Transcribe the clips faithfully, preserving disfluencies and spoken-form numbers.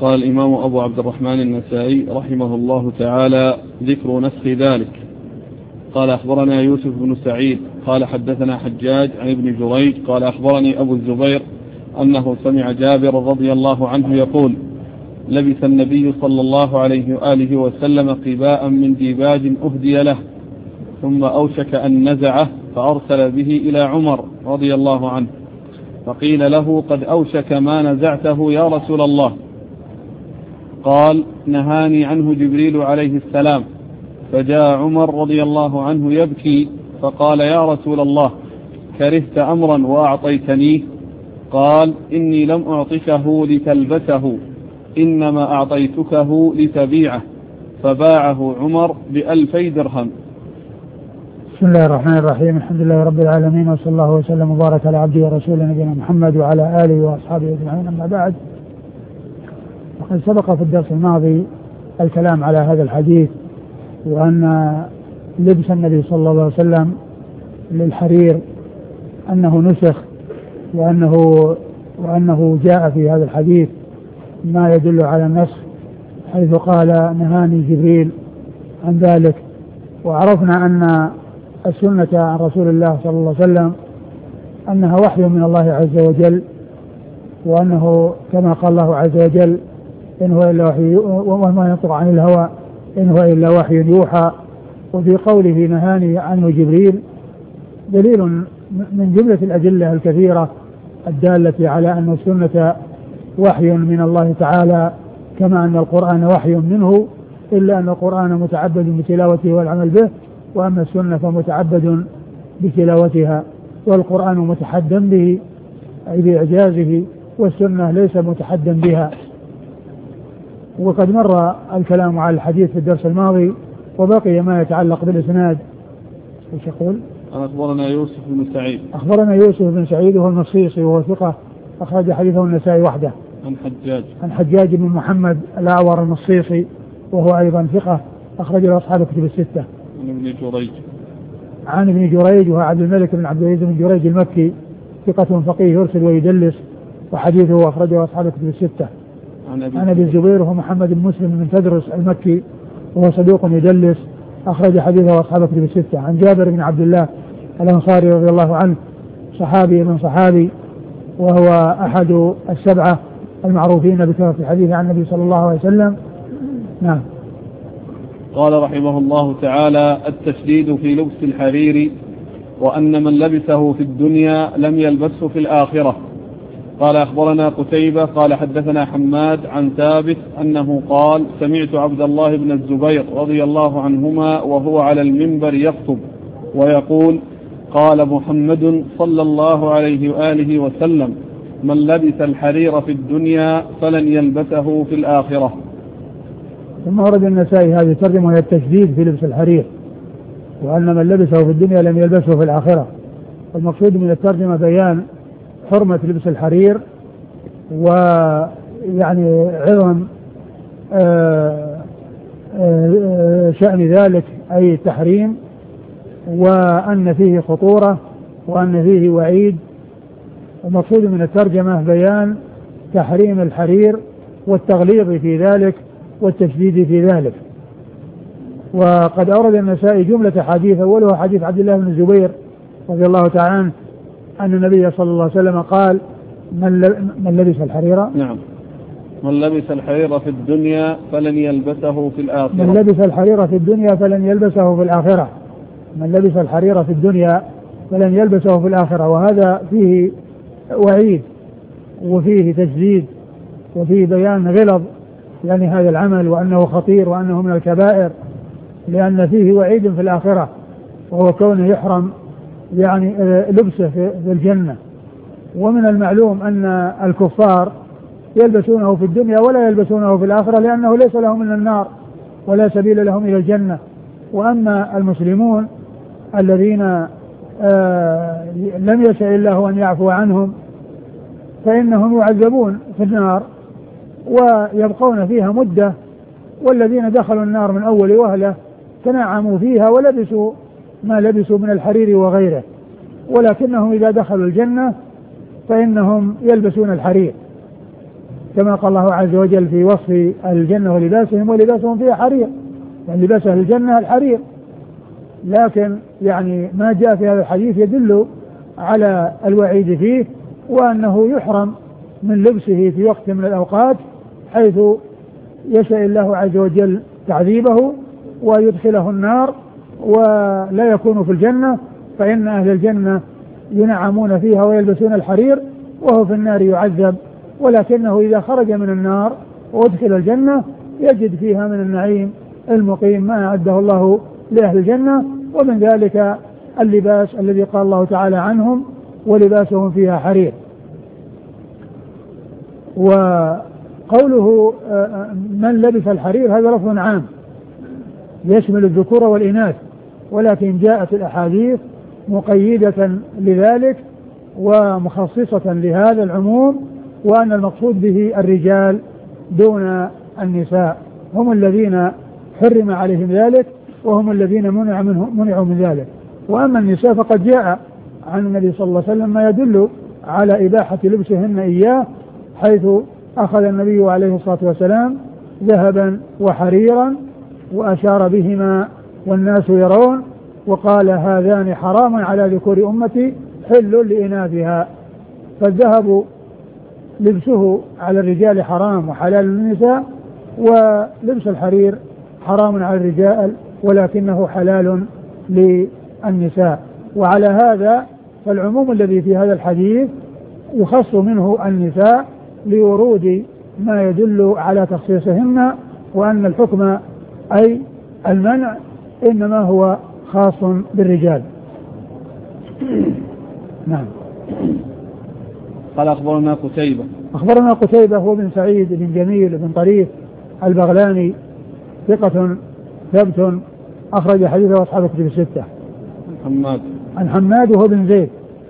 قال الإمام أبو عبد الرحمن النسائي رحمه الله تعالى: ذكر نسخ ذلك. قال أخبرنا يوسف بن سعيد قال حدثنا حجاج عن ابن جريج قال أخبرني أبو الزبير أنه سمع جابر رضي الله عنه يقول: لبس النبي صلى الله عليه وآله وسلم قباء من ديباج أهدي له، ثم أوشك أن نزعه فأرسل به إلى عمر رضي الله عنه، فقيل له: قد أوشك ما نزعته يا رسول الله. قال: نهاني عنه جبريل عليه السلام. فجاء عمر رضي الله عنه يبكي فقال: يا رسول الله، كرهت أمرا وأعطيتنيه؟ قال: إني لم أعطكه لتلبسه، إنما أعطيتكه لتبيعه. فباعه عمر بألفي درهم. بسم الله الرحمن الرحيم. الحمد لله رب العالمين، وصلى الله وسلم وبارك على عبده ورسوله نبينا محمد وعلى آله وأصحابه أجمعين، أما بعد. وقد سبق في الدرس الماضي الكلام على هذا الحديث، وأن لبس النبي صلى الله عليه وسلم للحرير أنه نسخ، وأنه, وأنه جاء في هذا الحديث ما يدل على النسخ، حيث قال: نهاني جبريل عن ذلك. وعرفنا أن السنة عن رسول الله صلى الله عليه وسلم أنها وحي من الله عز وجل، وأنه كما قال الله عز وجل: إن هو إلا وحي وما ينطق عن الهوى إن هو إلا وحي يوحى. وفي قوله نهاني عنه جبريل دليل من جملة الأدلة الكثيرة الدالة على أن السنة وحي من الله تعالى، كما أن القرآن وحي منه، إلا أن القرآن متعبد بتلاوته والعمل به، وأما السنة فمتعبد بتلاوتها، والقرآن متحدى به أي بإعجازه، والسنة ليس متحدى بها. وقد مر الكلام على الحديث في الدرس الماضي، وبقي ما يتعلق بالإسناد. ايش يقول؟ أخبرنا يوسف بن سعيد أخبرنا يوسف بن سعيد وهو المصيصي وهو ثقة، أخرج حديثه النسائي وحده. عن حجاج عن حجاج بن محمد الأعور المصيصي وهو أيضا ثقة، أخرج له أصحاب الكتب الستة. عن ابن جريج عن ابن جريج وهو عبد الملك بن عبد العزيز بن جريج المكي، ثقة فقيه يرسل ويدلس، وحديثه أخرجه أصحاب الكتب الستة. عن أبي الزبير وهو محمد بن مسلم بن تدرس المكي وهو صدوق يدلس، أخرج حديثه أصحاب الكتب الستة. عن جابر بن عبد الله الأنصاري رضي الله عنه، صحابي من صحابي، وهو أحد السبعة المعروفين بكثرة الحديث عن النبي صلى الله عليه وسلم. نعم. قال رحمه الله تعالى: التشديد في لبس الحرير، وأن من لبسه في الدنيا لم يلبسه في الآخرة. قال أخبرنا قتيبة قال حدثنا حماد عن ثابت أنه قال: سمعت عبد الله بن الزبير رضي الله عنهما وهو على المنبر يخطب ويقول: قال محمد صلى الله عليه وآله وسلم: من لبس الحرير في الدنيا فلن يلبسه في الآخرة. ثم ورد النسائي هذه الترجمة وهي التشديد في لبس الحرير، وأن من لبسه في الدنيا لم يلبسه في الآخرة. والمقصود من الترجمة بيان حرمة لبس الحرير، ويعني عظم شأن ذلك أي التحريم، وأن فيه خطورة، وأن فيه وعيد. المقصود من الترجمة بيان تحريم الحرير والتغليظ في ذلك والتشديد في ذلك. وقد أورد النسائي جملة حديث، أولها حديث عبد الله بن الزبير رضي الله تعالى عنه أن النبي صلى الله عليه وسلم قال: من لبس الحرير نعم من لبس الحرير في الدنيا فلن يلبسه في الآخرة. من لبس الحرير في الدنيا فلن يلبسه في الآخرة. من لبس الحرير في الدنيا فلن يلبسه في الآخرة. وهذا فيه وعيد وفيه تجديد وفيه بيان غلظ يعني هذا العمل، وأنه خطير وأنه من الكبائر، لأن فيه وعيد في الآخرة، وهو كونه يحرم يعني لبسه في الجنة. ومن المعلوم أن الكفار يلبسونه في الدنيا ولا يلبسونه في الآخرة، لأنه ليس لهم من النار ولا سبيل لهم إلى الجنة. وأما المسلمون الذين آه لم يشاء الله أن يعفو عنهم فإنهم يعذبون في النار ويبقون فيها مدة، والذين دخلوا النار من أول وهلة تنعموا فيها ولبسوا ما لبسوا من الحرير وغيره، ولكنهم إذا دخلوا الجنة فإنهم يلبسون الحرير. كما قال الله عز وجل في وصف الجنة ولباسهم ولباسهم فيها حرير، يعني لباس أهل الجنة الحرير. لكن يعني ما جاء في هذا الحديث يدل على الوعيد فيه، وأنه يحرم من لبسه في وقت من الأوقات حيث يشاء الله عز وجل تعذيبه ويدخله النار ولا يكون في الجنة، فإن أهل الجنة ينعمون فيها ويلبسون الحرير وهو في النار يعذب، ولكنه إذا خرج من النار وادخل الجنة يجد فيها من النعيم المقيم ما أعده الله لأهل الجنة، ومن ذلك اللباس الذي قال الله تعالى عنهم ولباسهم فيها حرير. وقوله من لبس الحرير هذا لفظ عام يشمل الذكور والإناث، ولكن جاءت الأحاديث مقيدة لذلك ومخصصة لهذا العموم، وأن المقصود به الرجال دون النساء، هم الذين حرم عليهم ذلك وهم الذين منع منه منعوا من ذلك. وأما النساء فقد جاء عن النبي صلى الله عليه وسلم ما يدل على إباحة لبسهن إياه، حيث أخذ النبي عليه الصلاة والسلام ذهبا وحريرا وأشار بهما والناس يرون، وقال هذان حرام على ذكور أمتي حل لإناثها. فالذهب لبسه على الرجال حرام وحلال للنساء، ولبس الحرير حرام على الرجال ولكنه حلال للنساء. وعلى هذا فالعموم الذي في هذا الحديث يخص منه النساء لورود ما يدل على تخصيصهن، وأن الحكم أي المنع إنما هو خاص بالرجال. نعم. قال أخبرنا قتيبة أخبرنا قتيبة هو بن سعيد بن جميل بن طريف البغلاني ثقة ثبت أخرج حديثه أصحاب الكتب الستة. حماد عن حماد وهو بن زيد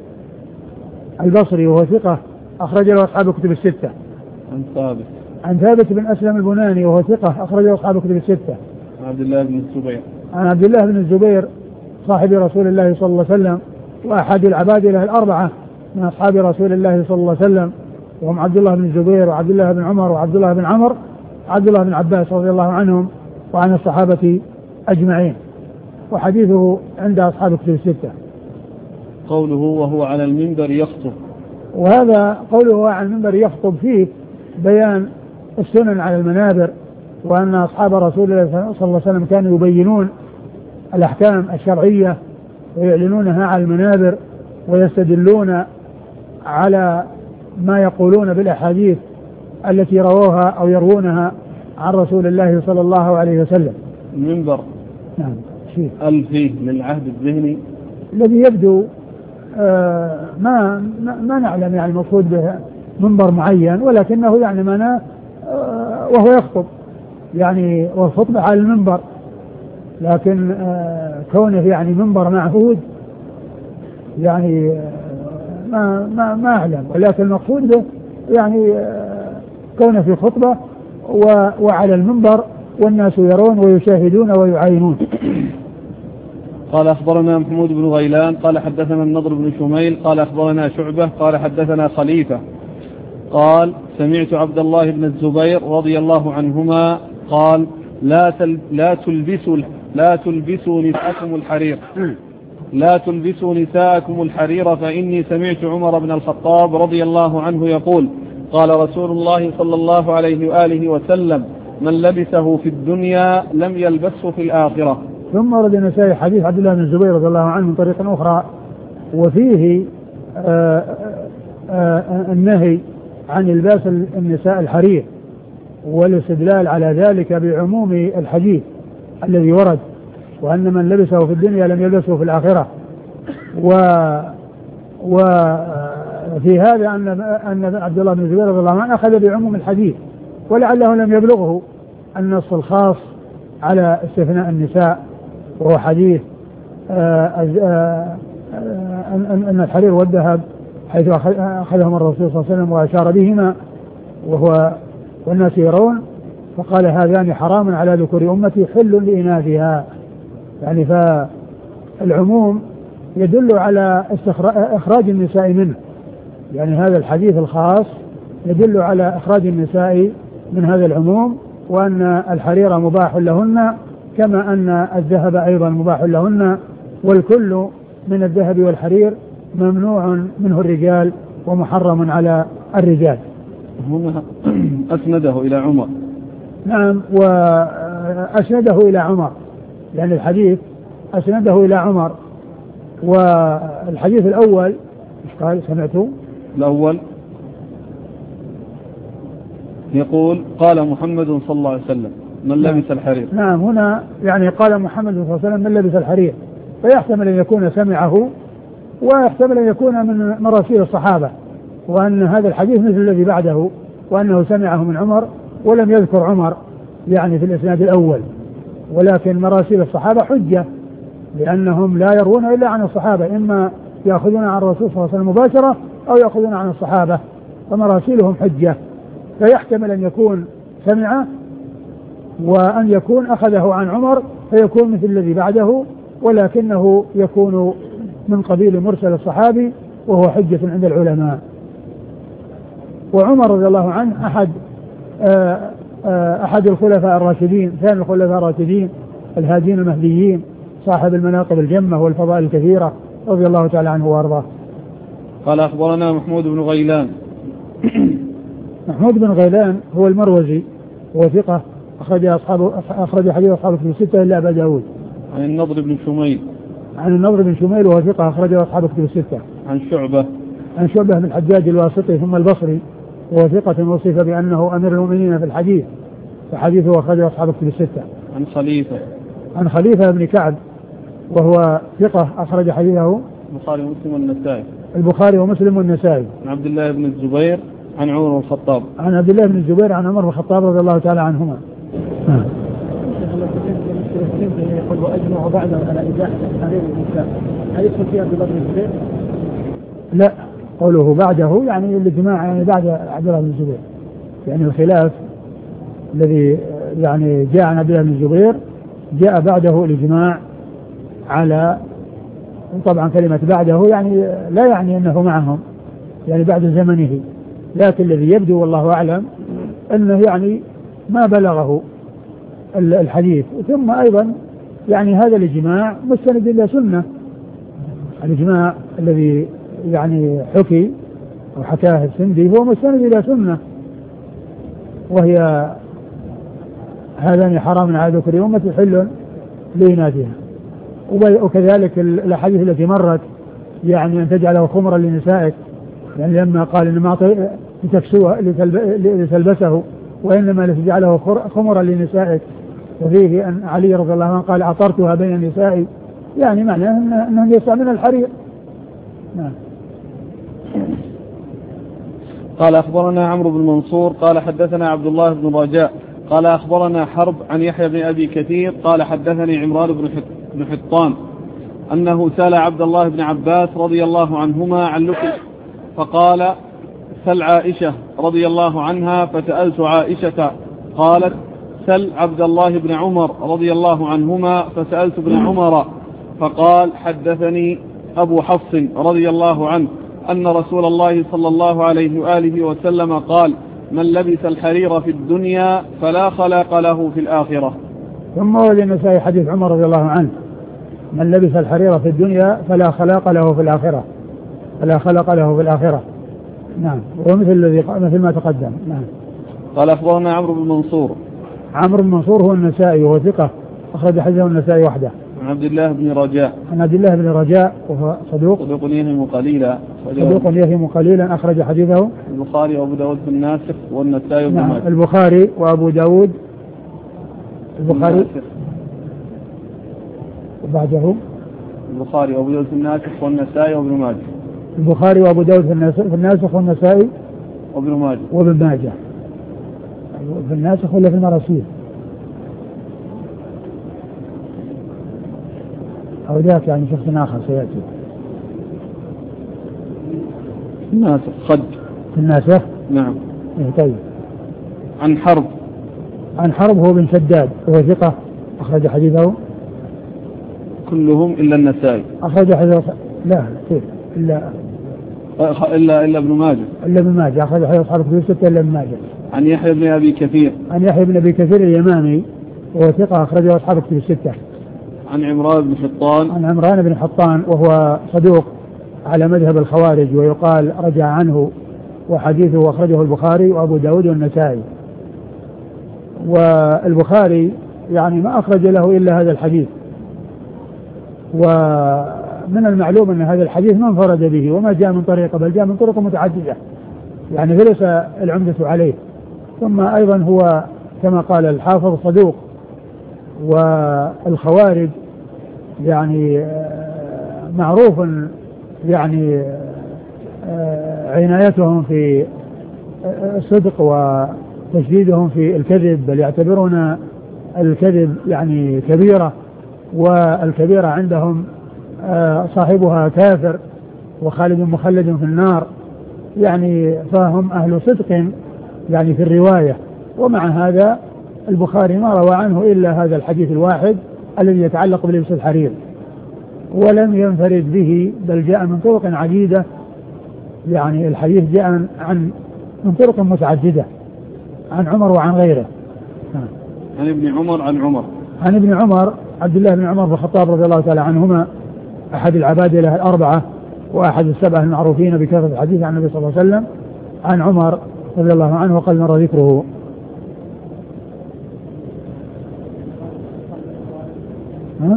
البصري وهو ثقة أخرج له أصحاب الكتب الستة. عن ثابت عن ثابت بن أسلم البناني وهو ثقة أخرج له أصحاب الكتب الستة. عن عبد الله بن الزبير عن عبد الله بن الزبير صاحب رسول الله صلى الله عليه وسلم وأحد العبادلة الأربعة من أصحاب رسول الله صلى الله عليه وسلم، وهم عبد الله بن الزبير وعبد الله بن عمر وعبد الله بن عمر وعبد الله بن عباس رضي الله عنهم وعن الصحابة أجمعين، وحديثه عند أصحاب الكتب الستة. قوله وهو على المنبر يخطب، وهذا قوله على المنبر يخطب فيه بيان السنن على المنابر، وأن أصحاب رسول الله صلى الله عليه وسلم كانوا يبينون الأحكام الشرعية ويعلنونها على المنابر ويستدلون على ما يقولون بالأحاديث التي رووها أو يروونها عن رسول الله صلى الله عليه وسلم. المنبر نعم شيء ألفي للعهد الذهني الذي يبدو آه ما ما نعلم يعني المقصود به منبر معين، ولكنه يعني معناه آه وهو يخطب يعني والخطبة على المنبر، لكن آه كونه يعني منبر معهود يعني آه ما ما ما أعلم، ولكن المقصود به يعني آه كونه في خطبة وعلى المنبر والناس يرون ويشاهدون ويعاينون. قال أخبرنا محمود بن غيلان قال حدثنا النضر بن شميل قال أخبرنا شعبة قال حدثنا خليفة قال سمعت عبد الله بن الزبير رضي الله عنهما قال لا تل لا تلبسوا لا تلبسوا نساءكم الحرير لا تلبسوا نساءكم الحرير فإني سمعت عمر بن الخطاب رضي الله عنه يقول قال رسول الله صلى الله عليه وآله وسلم من لبسه في الدنيا لم يلبسه في الآخرة. ثم ورد النسائي حديث عبد الله بن الزبير رضي الله عنه من طريق أخرى وفيه آآ آآ النهي عن لباس النساء الحرير والاستدلال على ذلك بعموم الحديث الذي ورد، وأن من لبسه في الدنيا لم يلبسه في الآخرة. و وفي هذا أن أن عبد الله بن الزبير رضي الله عنه أخذ بعموم الحديث، ولعله لم يبلغه النص الخاص على استثناء النساء، وهو حديث أن الحرير والذهب حيث أخذهم الرسول صلى الله عليه وسلم وأشار بهما وهو والناس يرون، فقال هذان حرام على ذكور أمتي حل لإناثها. يعني فالعموم يدل على إخراج النساء منه، يعني هذا الحديث الخاص يدل على إخراج النساء من هذا العموم، وأن الحرير مباح لهن كما أن الذهب أيضا مباح لهن، والكل من الذهب والحرير ممنوع منه الرجال ومحرم على الرجال. هنا أسنده إلى عمر. نعم، وأسنده إلى عمر، يعني الحديث أسنده إلى عمر. والحديث الأول إيش قال سمعته؟ الأول يقول قال محمد صلى الله عليه وسلم من لبس الحرير. نعم، هنا يعني قال محمد صلى الله عليه وسلم من لبس الحرير، فيحتمل أن يكون سمعه، ويحتمل أن يكون من مراسيل الصحابة، وأن هذا الحديث مثل الذي بعده، وأنه سمعه من عمر، ولم يذكر عمر يعني في الإسناد الأول. ولكن مراسيل الصحابة حجة، لأنهم لا يروون إلا عن الصحابة، إما يأخذون عن الرسول صلى الله عليه وسلم مباشرة أو يأخذون عن الصحابة، فمراسيلهم حجة، فيحتمل أن يكون سمعه، وأن يكون أخذه عن عمر فيكون مثل الذي بعده، ولكنه يكون من قبيل مرسل الصحابي، وهو حجة عند العلماء. وعمر رضي الله عنه أحد آآ آآ أحد الخلفاء الراشدين، ثاني الخلفاء الراشدين الهادين المهديين، صاحب المناقب الجمة والفضائل الكثيرة، رضي الله تعالى عنه وارضاه. قال أخبرنا محمود بن غيلان. محمود بن غيلان هو المروزي، هو ثقة، أخرج أصحابه أخرج حديث أصحابه في الستة إلا أبا داود. عن النضر بن شميل. عن النضر بن شميل وهو ثقة، أخرج أصحابه في الستة. عن شعبة. عن شعبة بن الحجاج الواسطي ثم البصري، وهو ثقة وصف بأنه أمير المؤمنين في الحديث، فحديثه أخرج أصحابه في الستة. عن خليفة. عن خليفة بن كعب وهو ثقة، أخرج حديثه البخاري ومسلم والنسائي. البخاري ومسلم والنسائي. عن عبد الله بن الزبير عن عمر بن الخطاب. عن عبد الله بن الزبير عن عمر بن الخطاب رضي الله تعالى عنهما. يقول وأجمع بعده على إباحة الحرير والنساء، هل يدخل فيها عبد الله بن الزبير؟ لا، قوله بعده يعني الإجماع يعني بعد عبد الله بن الزبير، يعني الخلاف الذي يعني جاء عن عبد الله بن الزبير جاء بعده الإجماع على، طبعا كلمة بعده يعني لا يعني أنه معهم، يعني بعد زمنه، لكن الذي يبدو والله أعلم أنه يعني ما بلغه الحديث. ثم أيضا يعني هذا الإجماع مستند إلى سنة، الإجماع الذي يعني حكي أو حكاه السندي هو مستند إلى سنة، وهي هذان حرام على ذكر أمة حل لإناثها. وكذلك الأحاديث التي مرت يعني أن تجعله خمرا لنسائك، يعني لما قال إنما لتكسوه لتلبسه وإنما لتجعله خمرا لنسائك، وفيه أن علي رضي الله عنه قال عطرتها بين النساء، يعني معناه أنهم يستعملون الحرير. نعم. قال أخبرنا عمرو بن منصور قال حدثنا عبد الله بن رجاء قال أخبرنا حرب عن يحيى بن أبي كثير قال حدثني عمران بن حطان أنه سأل عبد الله بن عباس رضي الله عنهما عن لكم، فقال سل عائشة رضي الله عنها، فسألت عائشة قالت سل عبد الله بن عمر رضي الله عنهما، فسألت ابن عمر فقال حدثني أبو حفص رضي الله عنه أن رسول الله صلى الله عليه وآله وسلم قال من لبس الحرير في الدنيا فلا خلاق له في الآخرة. ثم وللنسائي حديث عمر رضي الله عنه من لبس الحرير في الدنيا فلا خلاق له في الآخرة، فلا خلق له في الآخرة. نعم، ومثل الذي مثل ما تقدم. نعم. قال أخبرنا عمرو بن منصور. عمرو بن منصور هو النسائي وهو ثقة، أخرج حديثه النسائي وحده. عن عبد الله بن رجاء. عن عبد الله بن رجاء وهو صدوق صدوق يهم قليلا صدوق يهم قليلا أخرج حديثه البخاري وأبو داود في الناسخ والنسائي وابن ماجه. نعم، البخاري وأبو داود البخاري وبعده البخاري وأبو داود في الناسخ والنسائي وابن ماجه. البخاري وأبو داود في الناسخ والنسائي وابن ماجه. وابن ماجه في الناسخ ولا في المراسيل أو ذاك يعني شخص آخر سيأتي. الناسخ خد في الناسخ. نعم. طيب. عن حرب. عن حرب هو بن شداد وهو ثقة، أخرج حديثه كلهم إلا النسائي. أخرج حديثه لا كيف إلا إلا إلا ابن ماجه. إلا ابن ماجه أخرج حديث أصحاب الكتب الستة إلا ابن ماجه. عن يحيى بن أبي كثير. عن يحيى بن أبي كثير اليمامي وهو ثقة أخرجه أصحاب الكتب الستة. عن عمران بن حطان. عن عمران بن حطان وهو صدوق على مذهب الخوارج ويقال رجع عنه، وحديثه أخرجه البخاري وأبو داود والنسائي. والبخاري يعني ما أخرج له إلا هذا الحديث، ومن المعلوم أن هذا الحديث ما انفرد به وما جاء من طريقه بل جاء من طرق متعددة، يعني فليس العمدة عليه. ثم أيضا هو كما قال الحافظ صدوق، والخوارج يعني معروف يعني عنايتهم في الصدق وتشديدهم في الكذب، بل يعتبرون الكذب يعني كبيرة، والكبيرة عندهم صاحبها كافر وخالد مخلد في النار، يعني فهم أهل صدق يعني في الرواية. ومع هذا البخاري ما روى عنه إلا هذا الحديث الواحد الذي يتعلق بلبس الحرير، ولم ينفرد به بل جاء من طرق عديدة، يعني الحديث جاء عن من طرق متعددة عن عمر وعن غيره. عن ابن عمر عن عمر عن ابن عمر عبد الله بن عمر بن الخطاب رضي الله تعالى عنهما، أحد العبادلة الأربعة وأحد السبعة المعروفين بكثرة الحديث عن النبي صلى الله عليه وسلم، عن عمر رضي الله عنه وقد مر ذكره. ها؟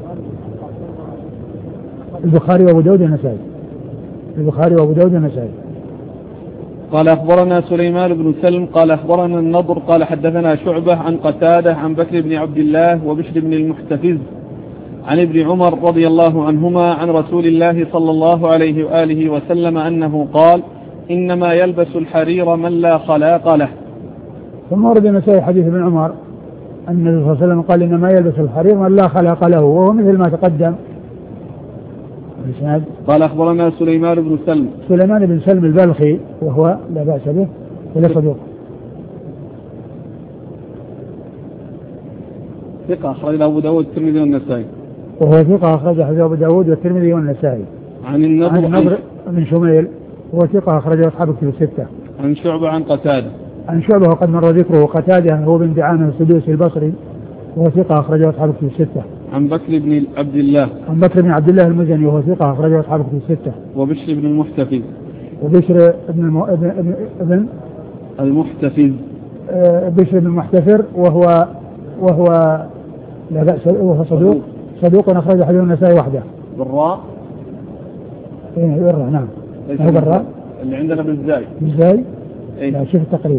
البخاري وابو داود والنسائي. البخاري وابو داود والنسائي. قال أخبرنا سليمان بن سلم قال أخبرنا النضر قال حدثنا شعبة عن قتادة عن بكر بن عبد الله وبشر بن المحتفز عن ابن عمر رضي الله عنهما عن رسول الله صلى الله عليه وآله وسلم أنه قال: إنما يلبس الحرير من لا خلاق له. ثم ورد النسائي حديث ابن عمر أن النبي صلى الله عليه وسلم قال: إنما يلبس الحرير من لا خلاق له، وهو مثل ما تقدم. قال أخبرنا سليمان بن سلم. سليمان بن سلم البلخي وهو لا بأس به ولا صدوق، ثقة أخرج أبو داود والترمذي والنسائي. وهو ثقة أخرج أبو داود والترمذي والنسائي. عن النضر, عن النضر بن شميل وهو ثقة أخرج أصحاب الكتب الستة. عن شعبة عن قتادة. عن شعبة وقد مر ذكره. قتادة هو بن دعامة السدوسي البصري وهو ثقة أخرج أصحاب الكتب الستة. عن بكر بن عبد الله. عن بكر بن عبد الله المزني وهو ثقة أخرج أصحاب الكتب الستة. وبشر بن المحتفز. وبشر بن الم... ابن ابن المحتفز. بشر بن المحتفر وهو وهو لا بأس وهو صدوق صدوق أخرج حديث النسائي وحده. بالراء. إيه بالراء نعم. هو بالراء. اللي عندنا بالزاي. بالزاي. إيه؟ لا شوف التقريب.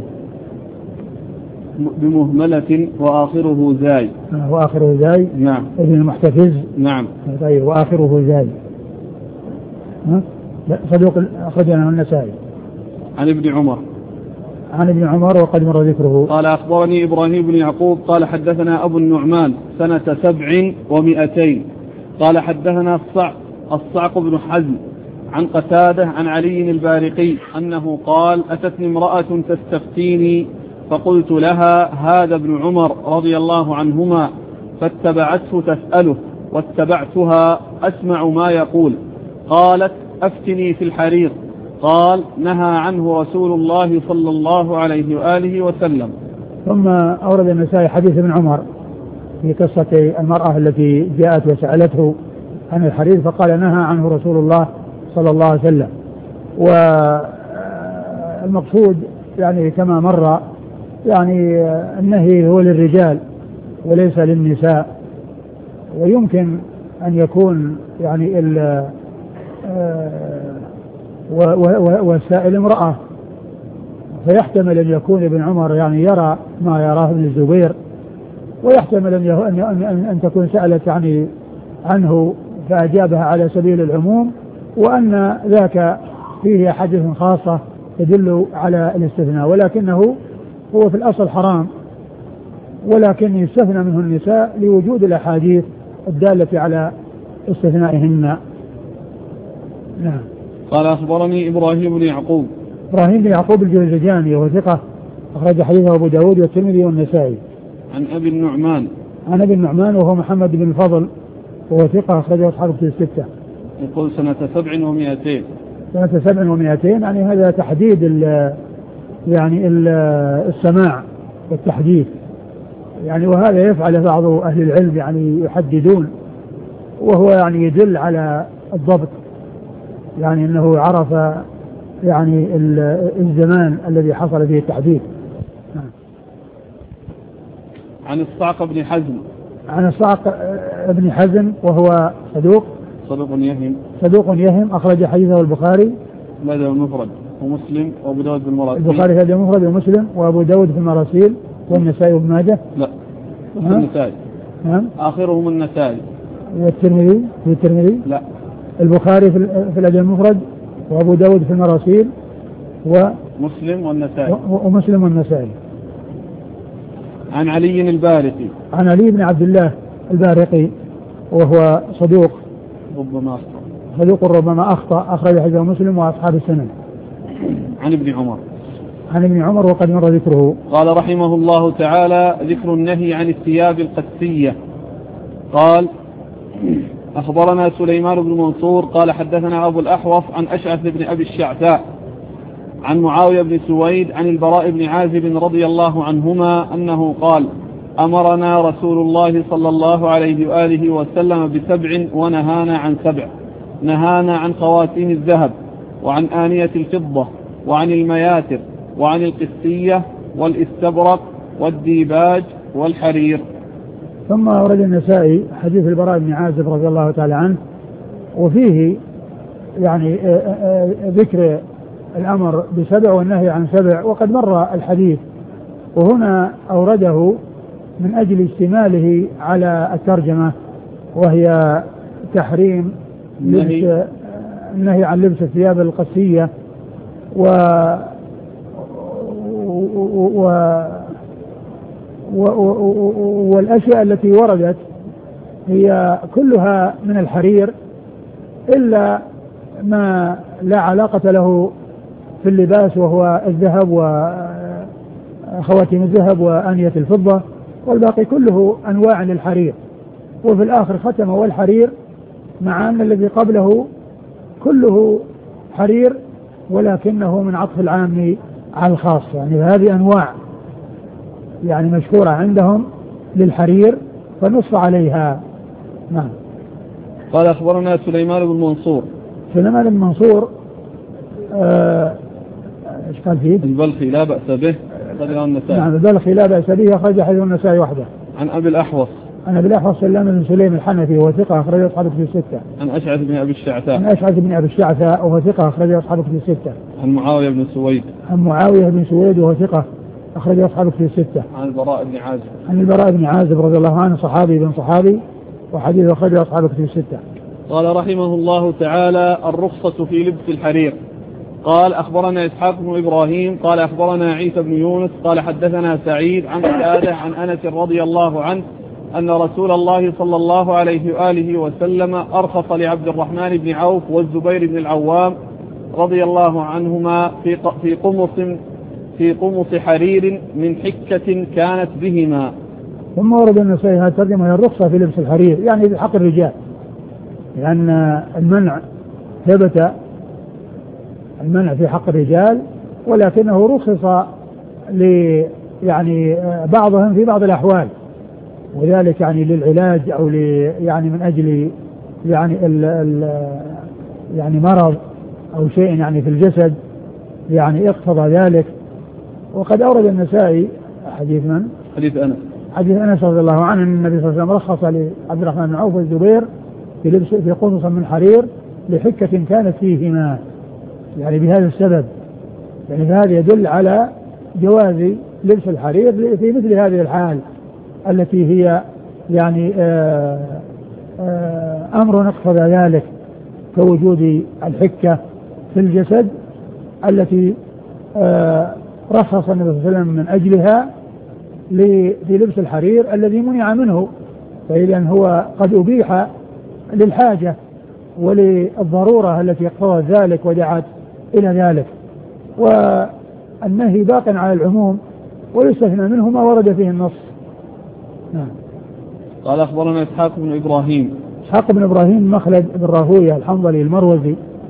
بمهملة وآخره زاي. وآخره زاي. نعم. ابن المحتفز. نعم. طيب وآخره زاي. ها؟ لا صدوق أخرجنا النسائي. عن ابن عمر. عن ابن عمر وقد مر ذكره. قال أخبرني إبراهيم بن يعقوب قال حدثنا أبو النعمان سنة سبع ومئتين قال حدثنا الصعق الصعق بن حزم عن قتادة عن علي البارقي أنه قال: أتتني امرأة تستفتيني فقلت لها: هذا ابن عمر رضي الله عنهما، فاتبعته تسأله واتبعتها أسمع ما يقول. قالت: أفتني في الحرير. قال: نهى عنه رسول الله صلى الله عليه وآله وسلم. ثم أورد النسائي حديث ابن عمر في قصة المرأة التي جاءت وسألته عن الحرير فقال: نهى عنه رسول الله صلى الله عليه وسلم. والمقصود يعني كما مر يعني النهي هو للرجال وليس للنساء، ويمكن أن يكون يعني ال والسائل امرأة، فيحتمل أن يكون ابن عمر يعني يرى ما يراه ابن الزبير، ويحتمل أن, أن, أن تكون سألت يعني عنه فأجابها على سبيل العموم، وأن ذاك فيه حديث خاصة تدل على الاستثناء، ولكنه هو في الأصل حرام، ولكن يستثنى منه النساء لوجود الأحاديث الدالة على استثنائهن. نعم. قال أخبرني إبراهيم بن يعقوب. إبراهيم بن يعقوب الجوزجاني وهو ثقة أخرج حديثه أبو داود والترمذي والنسائي. عن أبي النعمان. عن أبي النعمان وهو محمد بن الفضل وهو ثقة أخرجه أصحاب الكتب الستة. يقول سنة سبع ومئتين. سنة سبع ومئتين، يعني هذا تحديد ال يعني ال السماع والتحديث يعني، وهذا يفعل بعض أهل العلم يعني يحددون، وهو يعني يدل على الضبط، يعني أنه عرف يعني الزمان الذي حصل فيه التحديث. عن الصعق بن حزم. عن الصعق بن حزم وهو صدوق صدوق يهم صدوق يهم أخرج حديثه البخاري الأدب المفرد ومسلم وأبو داود في المراسيل. البخاري الأدب المفرد ومسلم وأبو داود في المراسيل والنسائي وابن ماجه. لا النسائي. نعم آخرهم النسائي. والترمذي في الترمذي. لا البخاري في في الأدب المفرد وأبو داود في المراسيل ومسلم والنسائي ومسلم والنسائي. عن علي البارقي. عن علي بن عبد الله البارقي وهو صدوق ربما أخطأ صدوق ربما أخطأ أخرج حديثه مسلم وأصحاب السنن. عن ابن عمر. عن ابن عمر وقد مر ذكره. قال رحمه الله تعالى: ذكر النهي عن الثياب القدسية. قال: أخبرنا سليمان بن منصور قال حدثنا أبو الأحوص عن أشعث بن أبي الشعثاء عن معاوية بن سويد عن البراء بن عازب رضي الله عنهما أنه قال: أمرنا رسول الله صلى الله عليه وآله وسلم بسبع ونهانا عن سبع. نهانا عن خواتيم الذهب وعن آنية الفضة وعن المياتر وعن القسية والاستبرق والديباج والحرير. ثم ورد النسائي حديث البراء بن عازب رضي الله تعالى عنه، وفيه يعني ذكر الأمر بسبع والنهي عن سبع، وقد مر الحديث، وهنا أورده من أجل اشتماله على الترجمة، وهي تحريم لبس النهي عن لبس الثياب القسية و و والأشياء التي وردت هي كلها من الحرير إلا ما لا علاقة له في اللباس، وهو الذهب وخواتيم الذهب وآنية الفضة، والباقي كله أنواع للحرير. وفي الآخر ختم والحرير، مع أن الذي قبله كله حرير ولكنه من عطف العام على الخاص، يعني هذه أنواع يعني مشهورة عندهم للحرير فنص عليها. نعم. قال أخبرنا سليمان بن منصور. سليمان بن منصور آه ايش قال فيه؟ البلخي لا بأس به أخرجه النسائي. نعم البلخي لا بأس به أخرج حديث النسائي وحده. عن أبي الأحوص. عن أبي الأحوص سلام بن سليم الحنفي وهو ثقة أخرجه أصحاب كتب الستة. عن أشعث بن أبي الشعثاء. عن أشعث بن أبي الشعثاء وهو ثقة أخرجه أصحاب كتب الستة. عن معاوية بن سويد. عن معاوية بن سويد وهو ثقة أخرجه أصحاب كتب الستة. عن البراء بن عازب. عن البراء بن عازب رضي الله عنه صحابي بن صحابي وحديث أخرجه أصحاب كتب الستة. قال رحمه الله تعالى: الرخصة في لبس الحرير. قال أخبرنا إسحاق بن إبراهيم قال أخبرنا عيسى بن يونس قال حدثنا سعيد عن قتادة عن أنس رضي الله عنه أن رسول الله صلى الله عليه وآله وسلم أرخص لعبد الرحمن بن عوف والزبير بن العوام رضي الله عنهما في في قمص في قمص حرير من حكة كانت بهما. ثم ورد النسائي هذه الترجمة هي الرخصة في لبس الحرير، يعني في حق الرجال، لأن المنع ثبت المنع في حق الرجال، ولكنه رخص ل يعني بعضهم في بعض الأحوال، وذلك يعني للعلاج أو ل يعني من أجل يعني ال ال يعني مرض أو شيء يعني في الجسد يعني اقتضى ذلك. وقد أورد النسائي حديث من؟ حديث أنس حديث أنس رضي الله عنه أن النبي صلى الله عليه وسلم رخص لعبد الرحمن بن عوف والزبير في لبس في قمص من حرير لحكة كانت فيهما، يعني بهذا السبب، يعني هذا يدل على جواز لبس الحرير في مثل هذه الحال التي هي يعني آآ آآ أمر اقتضى ذلك، كوجود الحكة في الجسد التي رخص النبي صلى الله عليه وسلم من أجلها في لبس الحرير الذي منع منه، فإذن هو قد أبيح للحاجة وللضرورة التي اقتضت ذلك ودعت إلى ذلك، والنهي باق على العموم ويستثنى منه ما ورد فيه النص. نعم. قال أخبرنا إسحاق بن إبراهيم. إسحاق بن إبراهيم مخلد بن راهوية الحنظلي المروزي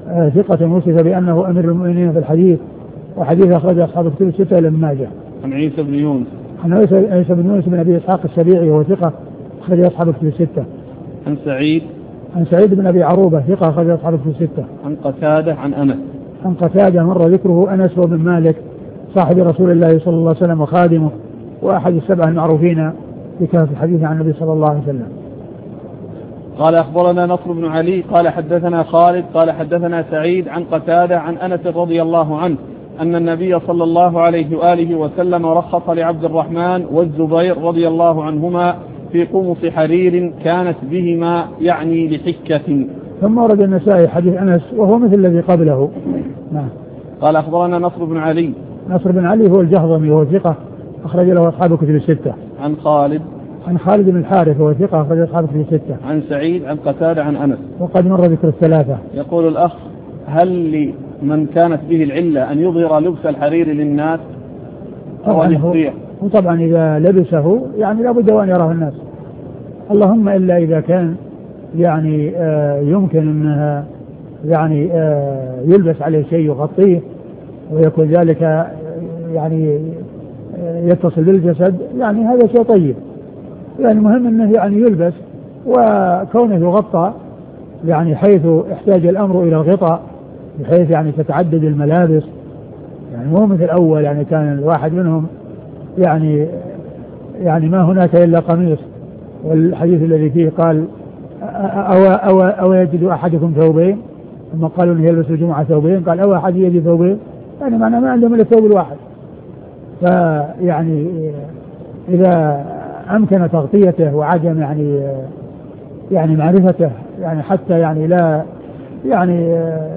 آه ثقة وصف بأنه أمير المؤمنين في الحديث، وحديث أخرج أصحاب الكتب الستة لما ماجه. عن عيسى بن يونس عن عيسى بن يونس بن أبي إسحاق السبيعي وهو ثقة أخرج أصحاب الكتب الستة. عن سعيد عن سعيد بن أبي عروبة ثقة أخرج أصحاب الكتب الستة. عن قتادة عن أنس عن قتادة مر ذكره أنس بن مالك صاحب رسول الله صلى الله عليه وسلم وخادمه وأحد السبعة المعروفين بكثرة الحديث عن النبي صلى الله عليه وسلم. قال أخبرنا نصر بن علي قال حدثنا خالد قال حدثنا سعيد عن قتادة عن أنس رضي الله عنه أن النبي صلى الله عليه وآله وسلم رخص لعبد الرحمن والزبير رضي الله عنهما في قمص حرير كانت بهما يعني لحكة. ثم ورد النسائي حديث أنس وهو مثل الذي قبله. نعم. قال أخبرنا نصر بن علي نصر بن علي هو الجهضمي وهو ثقة أخرج له أصحاب الكتب الستة. عن خالد عن خالد بن الحارث وهو ثقة أخرج له أصحاب الكتب الستة. عن سعيد عن قتادة عن أنس. وقد مر ذكر الثلاثة. يقول الأخ هل لمن كانت به العلة أن يظهر لبس الحرير للناس أو أن يخفيه؟ وطبعا إذا لبسه يعني لابد أن يراه الناس، اللهم إلا إذا كان يعني آه يمكن أنها يعني آه يلبس عليه شيء يغطيه ويكون ذلك آه يعني آه يتصل بالجسد، يعني هذا شيء طيب، يعني مهم أنه يعني يلبس وكونه يغطى يعني حيث احتاج الأمر إلى الغطاء بحيث يعني تتعدد الملابس، يعني مو مثل الأول يعني كان الواحد منهم يعني يعني ما هناك إلا قميص، والحديث الذي فيه قال أو, أو, أو يجد أحدكم ثوبين، ثم قالوا أنه يلبس الجمعة ثوبين، قال أو أحد يجد ثوبين، يعني معنى ما عندهم إلا الثوب الواحد. فيعني إذا أمكن تغطيته وعدم يعني يعني معرفته يعني حتى يعني لا يعني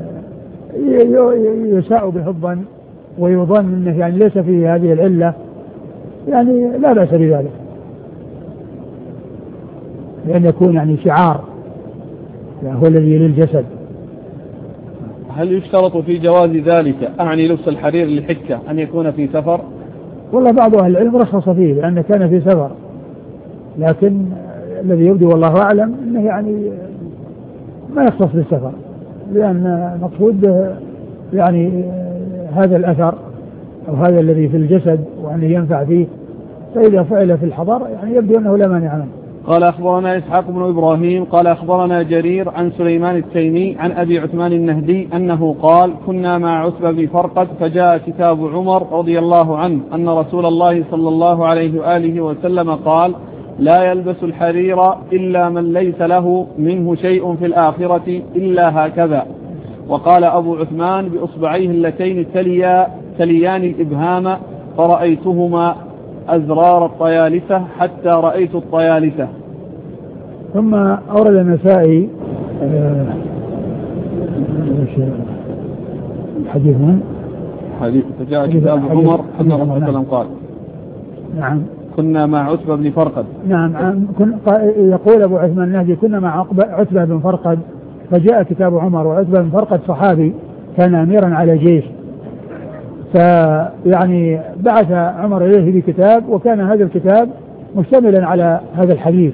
يساء به الظن ويظن أنه يعني ليس فيه هذه العلة، يعني لا بأس بذلك، لأن يكون يعني شعار يعني هو الذي يلي الجسد. هل يشترط في جواز ذلك أعني لبس الحرير للحكة أن يكون في سفر؟ والله بعض أهل العلم رخص فيه لأنه كان في سفر، لكن الذي يبدو والله أعلم أنه يعني ما يختص بالسفر، لأن مقصود به يعني هذا الأثر أو هذا الذي في الجسد وأنه ينفع فيه، فإذا فعل في الحضر يعني يبدو أنه لا مانع منه. قال أخبرنا إسحاق بن إبراهيم قال أخبرنا جرير عن سليمان التيمي عن أبي عثمان النهدي أنه قال كنا مع عتبة بن فرقد فجاء كتاب عمر رضي الله عنه أن رسول الله صلى الله عليه وآله وسلم قال لا يلبس الحرير إلا من ليس له منه شيء في الآخرة إلا هكذا. وقال أبو عثمان بأصبعيه اللتين تليا تليان الإبهام فرأيتهما أزرار الطيالسة حتى رأيت الطيالسة. ثم أورد النسائي حديث من حديث فجاء كتاب عمر أن رسول الله صلى الله عليه وسلم قال نعم كنا مع عتبة بن فرقد. نعم يقول أبو عثمان النهدي كنا مع عتبة بن فرقد فجاء كتاب عمر، وعتبة بن فرقد صحابي كان أميرا على جيش، فيعني بعث عمر إليه بكتاب وكان هذا الكتاب مشتملا على هذا الحديث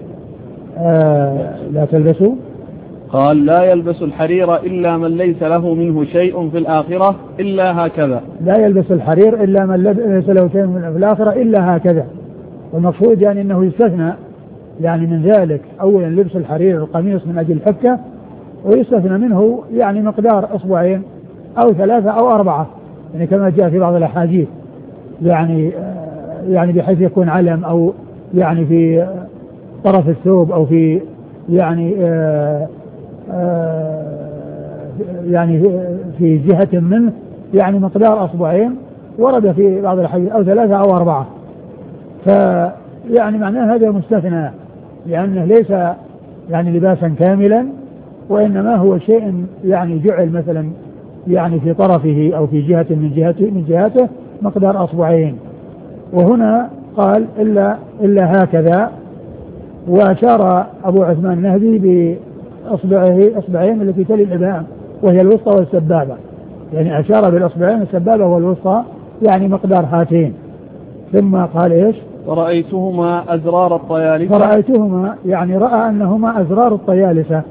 آه لا تلبسوا، قال لا يلبس الحرير إلا من ليس له منه شيء في الآخرة إلا هكذا. لا يلبس الحرير إلا من ليس له شيء في الآخرة إلا هكذا، والمقصود يعني أنه يستثنى يعني من ذلك أولا لبس الحرير القميص من أجل الحكة، ويستثنى منه يعني مقدار أصبعين أو ثلاثة أو أربعة، يعني كما جاء في بعض الأحاديث يعني يعني بحيث يكون علم أو يعني في طرف الثوب أو في يعني آآ آآ يعني في جهة منه يعني مقدار أصبعين، ورد في بعض الأحاديث أو ثلاثة أو أربعة، فيعني معناه هذا مستثنى لأنه ليس يعني لباسا كاملا، وإنما هو شيء يعني جعل مثلا يعني في طرفه أو في جهة من جهته من جهته مقدار أصبعين. وهنا قال إلا إلا هكذا، وأشار أبو عثمان النهدي بأصبعه أصبعين التي تلي الإبهام وهي الوسطى والسبابة، يعني أشار بالأصبعين السبابة والوسطى يعني مقدار هاتين. ثم قال إيش؟ ورأيتهما أزرار الطيالسة. فرأيتهما يعني رأى أنهما أزرار الطيالسة،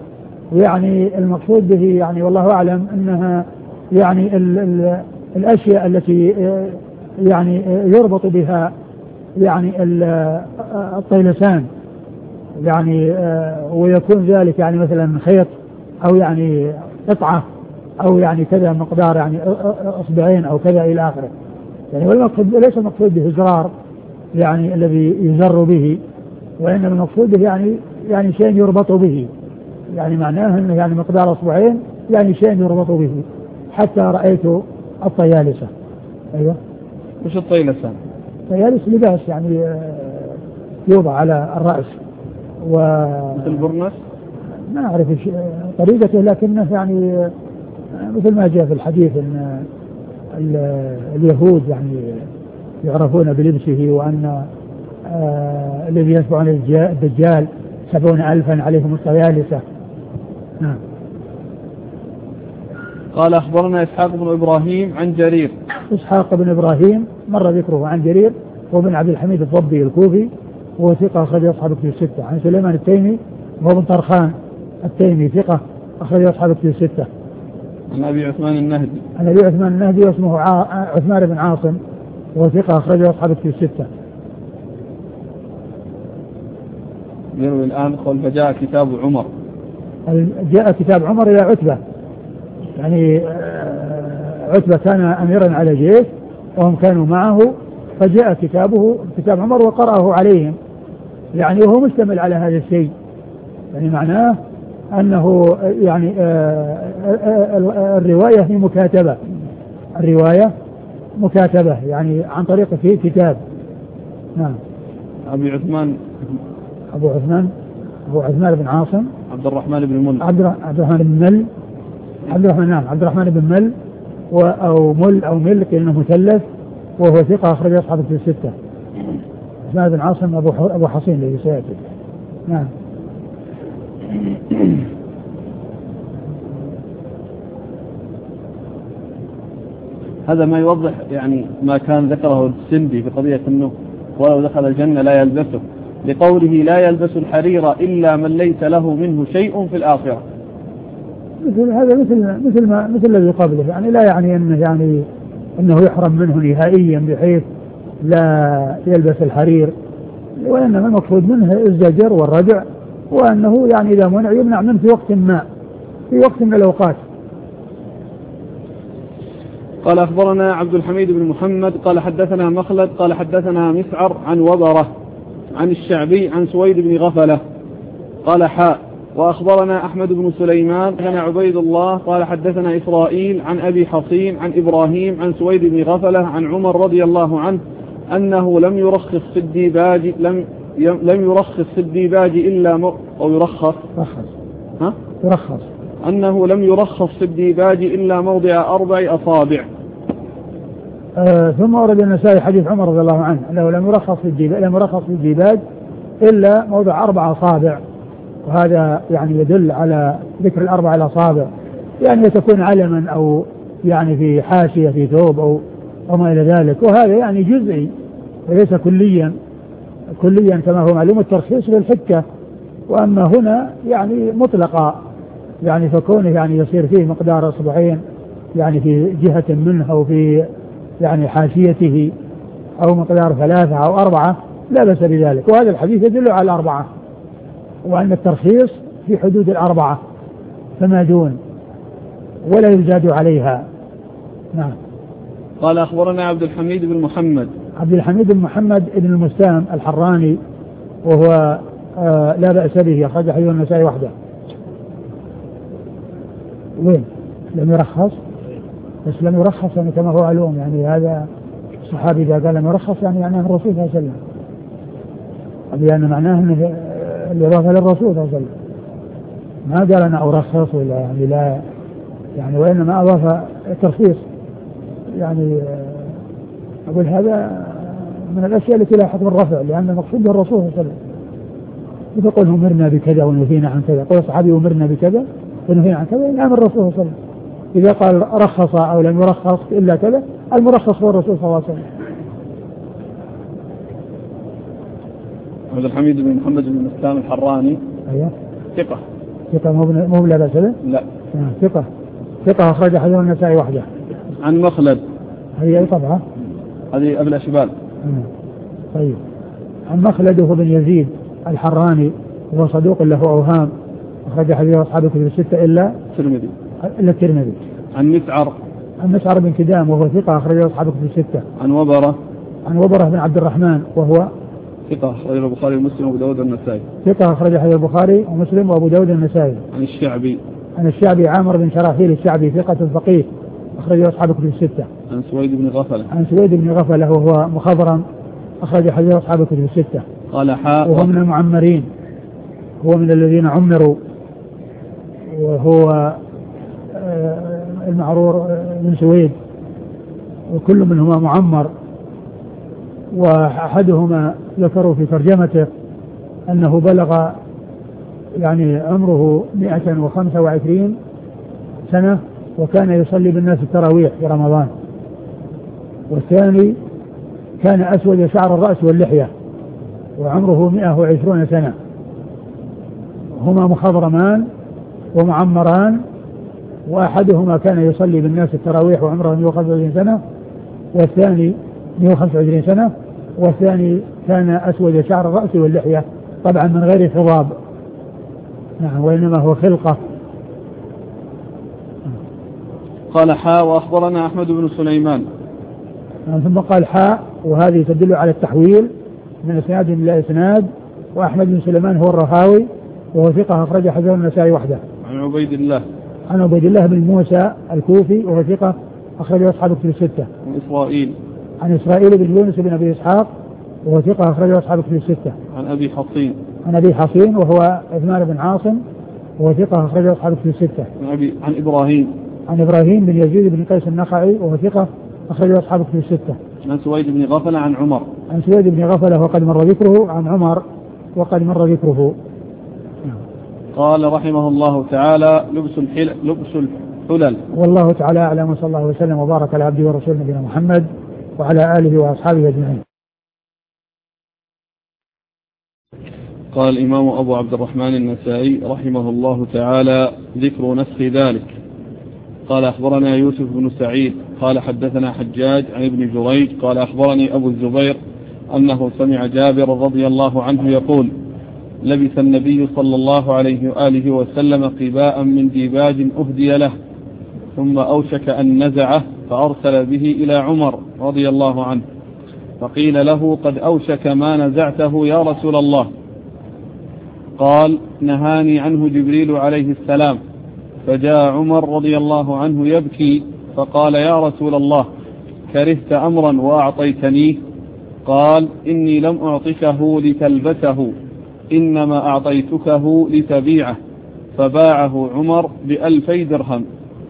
يعني المقصود به يعني والله أعلم أنها يعني ال ال الأشياء التي يعني يربط بها يعني الطيلسان يعني ويكون ذلك يعني مثلا خيط أو يعني قطعة أو يعني كذا مقدار يعني أصبعين أو كذا إلى آخره. يعني والمقصود ليس المقصود به زرار يعني الذي يزر به، وإنما المقصود به يعني يعني شيء يربط به، يعني معناه أنه يعني مقدار أصبعين يعني شيء يربط به. حتى رأيت الطيالسة. أيوة. وش الطيلسان؟ الطيالس لباس يعني يوضع على الرأس و مثل البرنس؟ ما أعرف طريقته، لكنه يعني مثل ما جاء في الحديث أن اليهود يعني يعرفون بلبسه، وأن آه الذي يتبعون الدجال سبعون ألفا عليهم الطيالسة. نعم. قال أخبرنا إسحاق بن إبراهيم عن جرير. إسحاق بن إبراهيم مر ذكره عن جرير وابن عبد الحميد الضبي الكوفي وهو ثقة أخرج أصحاب كتب الستة. عن سليمان التيمي وهو بن طرخان التيمي ثقة أخرج أصحاب كتب الستة. عن أبي عثمان النهدي. عن أبي عثمان النهدي واسمه عثمان بن عاصم وهو ثقة أخرج أصحاب كتب الستة. يروي الآن قال فجاء كتاب عمر. جاء كتاب عمر إلى عتبة، يعني عتبة كان أميرا على جيش وهم كانوا معه، فجاء كتابه كتاب عمر وقرأه عليهم، يعني وهو مشتمل على هذا الشيء. يعني معناه أنه يعني الرواية هي مكاتبة، الرواية مكاتبة يعني عن طريق في كتاب. نعم. أبي عثمان أبو عثمان أبو عثمان بن عاصم عبد الرحمن بن مل عبد الرحمن بن مل عبد الرحمن نعم عبد الرحمن بن مل أو مل أو مل كأنه مثلث، وهو ثقة أخرج أصحاب في الستة. عثمان بن عاصم أبو أبو حصين الذي سيأتي. نعم. هذا ما يوضح يعني ما كان ذكره السندي في قضية أنه ولو دخل الجنة لا يلبسه، لقوله لا يلبس الحرير إلا من ليس له منه شيء في الآخرة. مثل هذا مثل مثل ما مثل الذي قبله، يعني لا يعني أنه يعني أنه يحرم منه نهائيا بحيث لا يلبس الحرير، وإنما المقصود منه الزجر والردع، وأنه يعني إذا منع يمنع منه في وقت ما في وقت من الأوقات. قال أخبرنا عبد الحميد بن محمد قال حدثنا مخلد قال حدثنا مسعر عن وبرة عن الشعبي عن سويد بن غفلة قال حاء وأخبرنا أحمد بن سليمان كان عبيد الله قال حدثنا إسرائيل عن أبي حصين عن إبراهيم عن سويد بن غفلة عن عمر رضي الله عنه أنه لم يرخص في الديباج لم لم يرخص في الديباج إلا م... أو يرخص رخص ها يرخص أنه لم يرخص في الديباج إلا موضع أربع أصابع. آه ثم ورد النسائي حديث عمر رضي الله عنه أنه لم يرخص في الديباج لم يرخص في الديباج إلا موضع أربع أصابع، وهذا يعني يدل على ذكر الأربع الأصابع، يعني تكون علما أو يعني في حاشية في ثوب أو أو ما إلى ذلك، وهذا يعني جزئي وليس كليا كليا كما هو معلوم الترخيص للحكة، وأما هنا يعني مطلقة، يعني فكونه يعني يصير فيه مقدار أصبعين يعني في جهة منه أو في يعني حاشيته أو مقدار ثلاثة أو أربعة لا بأس بذلك. وهذا الحديث يدل على الأربعة، وأن الترخيص في حدود الأربعة فما دون ولا يزاد عليها. نعم. قال أخبرنا عبد الحميد بن محمد عبد الحميد بن محمد بن المستام الحراني وهو آه لا بأس به أخرج حديث النسائي وحده. وين لم يرخص؟ بس لم يرخص يعني كما هو علوم، يعني هذا الصحابي إذا قال لم يرخص يعني معناه الرسول صلى الله عليه وسلم، لأن معناه أنه الإضافة للرسول صلى الله عليه وسلم، ما قال أنا أرخص ولا يعني لا يعني، وإنما أضاف الترخيص. يعني أقول هذا من الأشياء التي لا حكم الرفع، لأن المقصود به الرسول صلى الله عليه وسلم. يقول أمرنا بكذا ونهينا عن كذا، قول الصحابي أمرنا بكذا ونهينا عن كذا، نعم الرسول صلى الله عليه وسلم. إذا قال رخص أو لم يرخص إلا كذا، المرخص هو الرسول صلى الله عليه وسلم. عبد الحميد بن محمد بن مسلم الحراني أيوه ثقة ثقة مو لا بأس به؟ لا. ثقة ثقة أخرج حديث النسائي وحده. عن مخلد. هي أي طبعة؟ هذه أبو الأشبال. طيب. عن مخلد هو بن يزيد الحراني وهو صدوق له أوهام أخرج حديث أصحاب الكتب الستة إلا الترمذي. إلا الترمذي. عن مسعر. عن مسعر بن كدام وهو ثقة أخرج أصحاب الكتب الستة. عن وبرة. عن وبرة بن عبد الرحمن وهو ثقة أخرج البخاري ومسلم وأبو داود والنسائي. ثقة أخرج حديث البخاري ومسلم وأبو داود والنسائي. عن الشعبي. عن الشعبي عامر بن شراحيل الشعبي ثقة فقيه أخرج أصحاب الكتب الستة. عن سويد بن غفلة. عن سويد بن غفلة وهو مخضرم أخرج حديث أصحاب الكتب الستة. قال حاء. وهو من المعمرين، هو من الذين عمروا، وهو المعرور بن سويد، وكل منهما معمر. وأحدهما ذكروا في ترجمته أنه بلغ يعني عمره مئة وخمسة وعشرين سنة وكان يصلي بالناس التراويح في رمضان. والثاني كان أسود شعر الرأس واللحية وعمره مئة وعشرون سنة. هما مخضرمان ومعمران، وأحدهما كان يصلي بالناس التراويح وعمره مئة وخمسة وعشرين سنة والثاني مئة وخمسة وعشرين سنة والثاني كان أسود شعر الرأس واللحية، طبعا من غير حضاب، نعم، وإنما هو خلقة. قال حاء وأخبرنا أحمد بن سليمان. ثم قال حاء، وهذه تدل على التحويل من إسناد إلى إسناد. وأحمد بن سليمان هو الرهاوي وهو ثقة أخرج حديث النسائي وحده. عن عبيد الله. عن عبيد الله بن موسى الكوفي وهو ثقة أخرج أصحاب الكتب الستة. عن إسرائيل. عن إسرائيل بن يونس بن أبي إسحاق وهو ثقة أخرج أصحاب الكتب الستة. عن أبي حصين. عن أبي حصين وهو عثمان بن عاصم وهو ثقة أخرج أصحاب الكتب الستة. عن أبي عن إبراهيم. عن إبراهيم بن يزيد بن قيس النخعي وهو ثقة أخرج أصحاب الكتب الستة. عن سويد بن غفلة. عن عمر. عن سويد بن غفلة وقد مر ذكره. عن عمر وقد مر ذكره. قال رحمه الله تعالى: لبس الحلل لبس الحلل. والله تعالى أعلم، وصلى الله وسلم وبارك على عبده ورسوله نبينا محمد وعلى آله وأصحابه أجمعين. قال الإمام أبو عبد الرحمن النسائي رحمه الله تعالى: ذكر نسخ ذلك. قال أخبرنا يوسف بن سعيد قال حدثنا حجاج عن ابن جريج قال أخبرني أبو الزبير أنه سمع جابر رضي الله عنه يقول: لبس النبي صلى الله عليه وآله وسلم قباء من ديباج أهدي له، ثم أوشك أن نزعه فأرسل به إلى عمر رضي الله عنه، فقيل له: قد أوشك ما نزعته يا رسول الله. قال: نهاني عنه جبريل عليه السلام. فجاء عمر رضي الله عنه يبكي فقال: يا رسول الله، كرهت أمرا وأعطيتنيه؟ قال: إني لم أعطكه لتلبسه، إنما أعطيتكه لتبيعه. فباعه عمر بألفي درهم.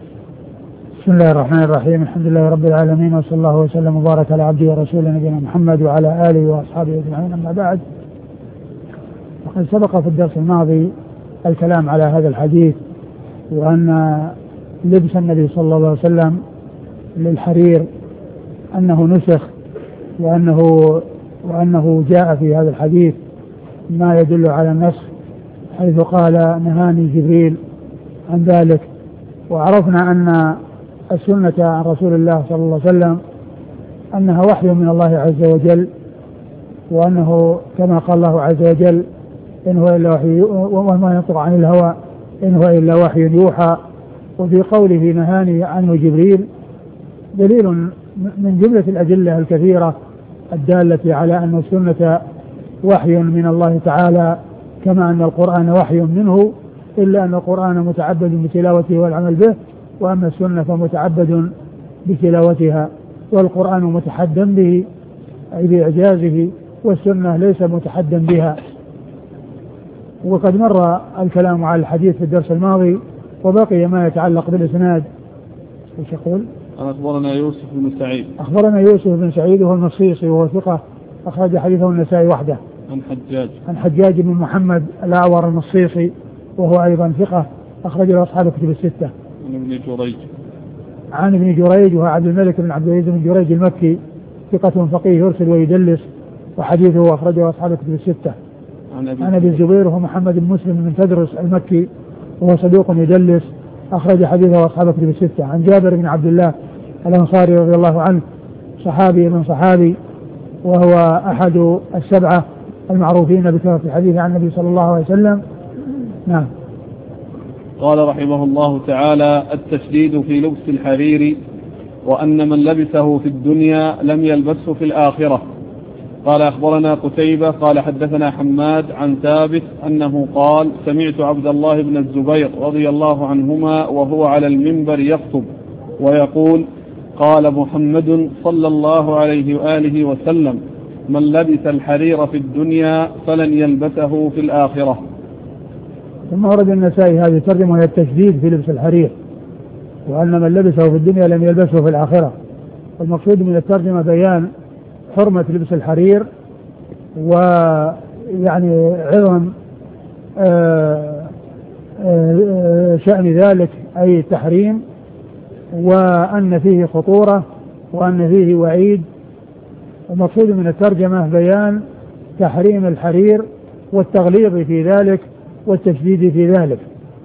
بسم الله الرحمن الرحيم، الحمد لله رب العالمين، وصلى الله وسلم وبارك على عبده ورسوله نبينا محمد وعلى آله وأصحابه أجمعين. أما بعد، وقد سبق في الدرس الماضي الكلام على هذا الحديث، وأن لبس النبي صلى الله عليه وسلم للحرير أنه نسخ، وأنه, وأنه جاء في هذا الحديث ما يدل على النسخ، حيث قال: نهاني جبريل عن ذلك. وعرفنا أن السنة عن رسول الله صلى الله عليه وسلم أنها وحي من الله عز وجل، وأنه كما قال الله عز وجل: إن هو إلا وحي وما ينطق عن الهوى إن هو إلا وحي يوحى. وفي قوله نهاني عنه جبريل دليل من جملة الأدلة الكثيرة الدالة على أن السنة وحي من الله تعالى، كما أن القرآن وحي منه، إلا أن القرآن متعبد بتلاوته والعمل به، وأما السنة فمتعبد بتلاوتها، والقرآن متحدى به أي بإعجازه، والسنة ليس متحدى بها. وقد مر الكلام على الحديث في الدرس الماضي، وبقي ما يتعلق بالإسناد. ايش يقول؟ أخبرنا يوسف بن سعيد. أخبرنا يوسف بن سعيد وهو المصيصي وهو ثقة أخرج حديثه النسائي وحده. عن حجاج. عن حجاج بن محمد الأعور المصيصي وهو أيضا ثقة أخرج له أصحاب الكتب الستة. عن ابن جريج. عن ابن جريج وهو عبد الملك بن عبد العزيز بن جريج المكي، ثقة فقيه يرسل ويدلس، وحديثه أخرجه أصحاب الكتب الستة. عن أبي, عن أبي الزبير وهو محمد بن مسلم بن تدرس المكي، وهو صدوق يدلس أخرج حديثه أصحاب الكتب الستة. عن جابر بن عبد الله الأنصاري رضي الله عنه صحابي من صحابي، وهو أحد السبعة المعروفين بكثرة الحديث عن النبي صلى الله عليه وسلم. نعم. قال رحمه الله تعالى: التشديد في لبس الحرير، وأن من لبسه في الدنيا لم يلبسه في الآخرة. قال أخبرنا قتيبة قال حدثنا حماد عن ثابت أنه قال: سمعت عبد الله بن الزبير رضي الله عنهما وهو على المنبر يخطب ويقول: قال محمد صلى الله عليه وآله وسلم: من لبس الحرير في الدنيا فلن يلبسه في الآخرة. ثم ورد النسائي هذه الترجمة وهي التشديد في لبس الحرير، وأن من لبسه في الدنيا لم يلبسه في الآخرة. والمقصود من الترجمة بيان حرمة لبس الحرير، ويعني عظم شأن ذلك أي التحريم، وأن فيه خطورة وأن فيه وعيد. المقصود من الترجمة بيان تحريم الحرير والتغليظ في ذلك والتشديد في ذلك.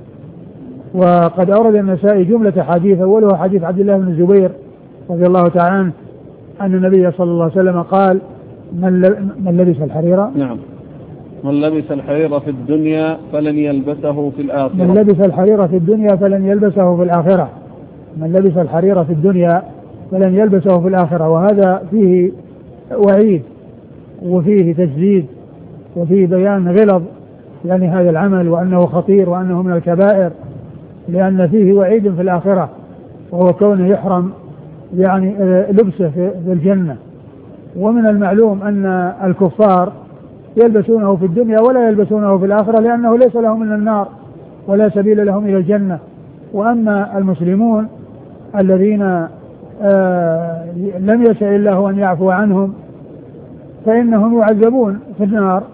وقد أورد النسائي جملة حديث، أولها حديث عبد الله بن الزبير رضي الله تعالى عنه أن النبي صلى الله عليه وسلم قال: من لبس الحرير نعم من لبس الحرير في الدنيا فلن يلبسه في الآخرة. من لبس الحرير في الدنيا فلن يلبسه في الآخرة. من لبس الحرير في الدنيا فلن يلبسه في الآخرة. وهذا فيه وعيد وفيه تجديد وفيه بيان غلظ يعني هذا العمل، وأنه خطير وأنه من الكبائر، لأن فيه وعيد في الآخرة، وهو كونه يحرم يعني لبسه في الجنة. ومن المعلوم أن الكفار يلبسونه في الدنيا ولا يلبسونه في الآخرة، لأنه ليس لهم من النار ولا سبيل لهم إلى الجنة. وأما المسلمون الذين آه لم يشاء الله أن يعفو عنهم فإنهم يعذبون في النار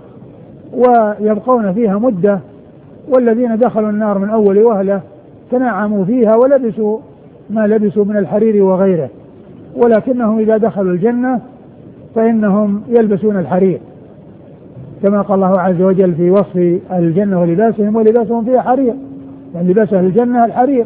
ويبقون فيها مدة، والذين دخلوا النار من أول وهلة تنعموا فيها ولبسوا ما لبسوا من الحرير وغيره، ولكنهم إذا دخلوا الجنة فإنهم يلبسون الحرير، كما قال الله عز وجل في وصف الجنة ولباسهم: ولباسهم فيها حرير، يعني لباس أهل الجنة الحرير.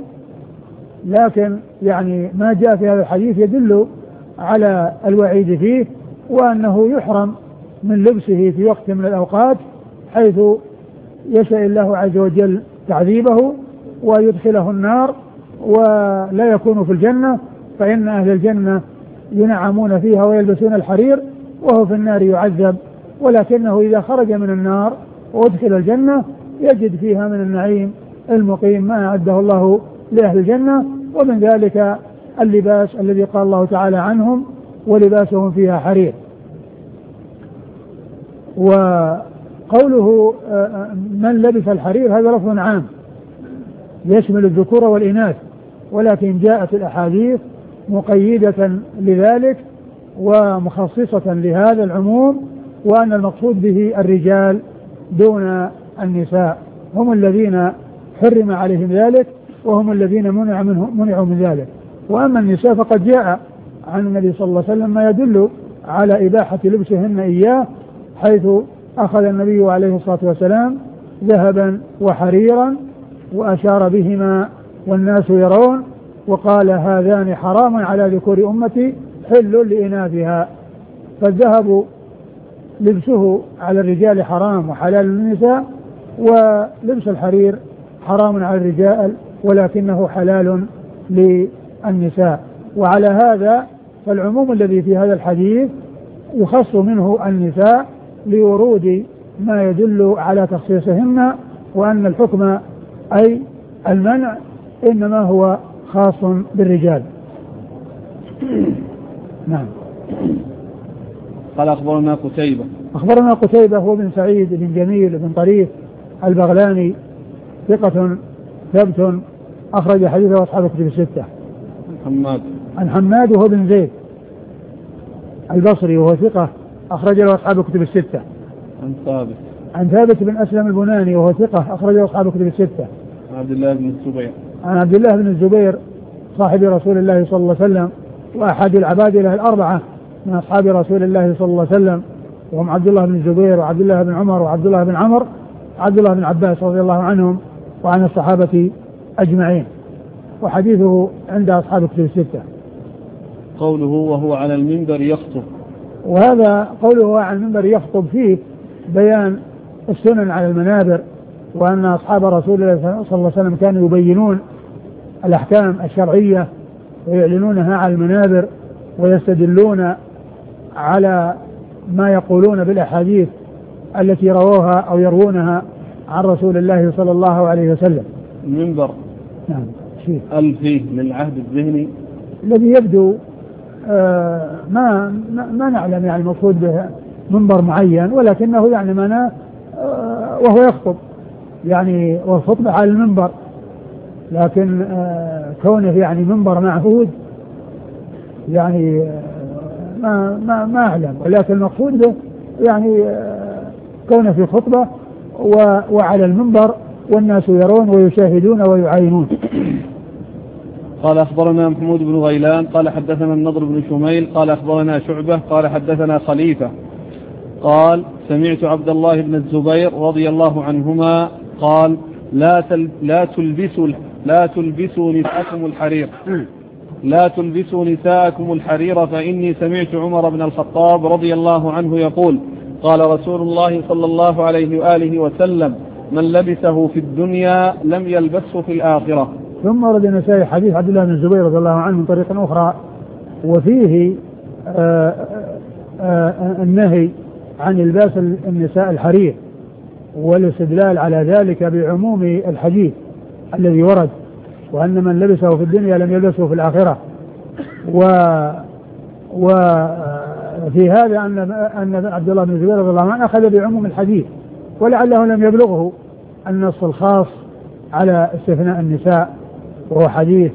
لكن يعني ما جاء في هذا الحديث يدل على الوعيد فيه، وأنه يحرم من لبسه في وقت من الأوقات حيث يشاء الله عز وجل تعذيبه ويدخله النار ولا يكون في الجنة، فإن أهل الجنة ينعمون فيها ويلبسون الحرير وهو في النار يعذب، ولكنه إذا خرج من النار وادخل الجنة يجد فيها من النعيم المقيم ما أعده الله لأهل الجنة، ومن ذلك اللباس الذي قال الله تعالى عنهم: ولباسهم فيها حرير. وقوله من لبس الحرير هذا لفظ عام يشمل الذكور والإناث، ولكن جاءت الأحاديث مقيدة لذلك ومخصصة لهذا العموم، وأن المقصود به الرجال دون النساء، هم الذين حرم عليهم ذلك وهم الذين منع منه منعوا من ذلك. وأما النساء فقد جاء عن النبي صلى الله عليه وسلم ما يدل على إباحة لبسهن إياه، حيث أخذ النبي عليه الصلاة والسلام ذهبا وحريرا وأشار بهما والناس يرون، وقال: هذان حرام على ذكور أمتي حل لإناثها. فالذهب لبسه على الرجال حرام وحلال للنساء، ولبس الحرير حرام على الرجال ولكنه حلال للنساء. وعلى هذا فالعموم الذي في هذا الحديث يخص منه النساء لورود ما يدل على تخصيصهن، وأن الحكم أي المنع إنما هو خاص بالرجال. نعم. قال أخبرنا قتيبة أخبرنا قتيبة هو بن سعيد بن جميل بن طريف البغلاني ثقة ثبت أخرج حديثه أصحاب الكتب الستة. حماد عن حماد وهو بن زيد البصري وهو ثقة أخرج له أصحاب الكتب الستة. عن ثابت عن ثابت بن أسلم البناني وهو ثقة أخرج له أصحاب الكتب الستة. عن عبد الله بن الزبير عن عبد الله بن الزبير صاحب رسول الله صلى الله عليه وسلم وأحد العبادلة الأربعة من أصحاب رسول الله صلى الله عليه وسلم، وهم عبد الله بن الزبير وعبد الله بن عمر وعبد الله بن عمر وعبد الله بن عباس رضي الله عنهم وعن الصحابة أجمعين، وحديثه عند أصحاب الكتب الستة. قوله وهو على المنبر يخطب، وهذا قوله على المنبر يخطب فيه بيان السنن على المنابر، وأن أصحاب رسول الله صلى الله عليه وسلم كانوا يبينون الأحكام الشرعية ويعلنونها على المنابر ويستدلون على ما يقولون بالأحاديث التي رووها أو يروونها عن رسول الله صلى الله عليه وسلم. المنبر نعم شيء ألفي للعهد الذهني الذي يبدو آه ما ما نعلم يعني المقصود به منبر معين، ولكنه يعني معناه آه وهو يخطب يعني والخطبة على المنبر، لكن آه كونه يعني منبر معهود يعني آه ما ما ما أعلم، ولكن المقصود به يعني آه كونه في خطبة وعلى المنبر والناس يرون ويشاهدون ويعاينون. قال أخبرنا محمود بن غيلان قال حدثنا النضر بن شميل قال أخبرنا شعبة قال حدثنا خليفة قال سمعت عبد الله بن الزبير رضي الله عنهما قال لا تل لا تلبسوا لا تلبسوا نساءكم الحرير لا تلبسوا نساءكم الحرير فإني سمعت عمر بن الخطاب رضي الله عنه يقول قال رسول الله صلى الله عليه وآله وسلم من لبسه في الدنيا لم يلبسه في الآخرة. ثم ورد النسائي حديث عبد الله بن الزبير رضي الله عنه من طريق أخرى وفيه آآ آآ النهي عن لباس النساء الحرير والاستدلال على ذلك بعموم الحديث الذي ورد، وأن من لبسه في الدنيا لم يلبسه في الآخرة. و وفي هذا أن أن عبد الله بن الزبير رضي الله عنه أخذ بعموم الحديث، ولعله لم يبلغه النص الخاص على استثناء النساء، وهو حديث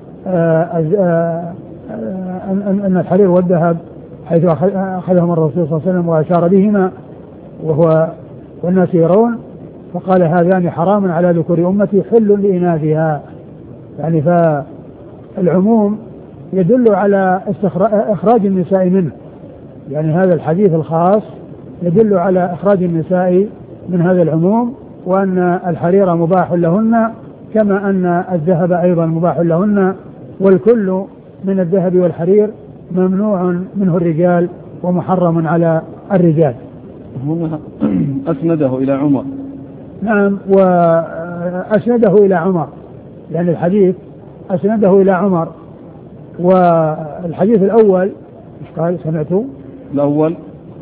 أن الحرير والذهب حيث أخذهم الرسول صلى الله عليه وسلم وأشار بهما وهو والناس يرون، فقال هذان حرام على ذكور أمتي حل لإناثها. يعني فالعموم يدل على إخراج النساء منه، يعني هذا الحديث الخاص يدل على إخراج النساء من هذا العموم، وأن الحرير مباح لهن كما أن الذهب أيضا مباح لهن، والكل من الذهب والحرير ممنوع منه الرجال ومحرم على الرجال. هنا أسنده إلى عمر. نعم، وأسنده إلى عمر، لأن الحديث أسنده إلى عمر. والحديث الأول إيش قال سمعته؟ الأول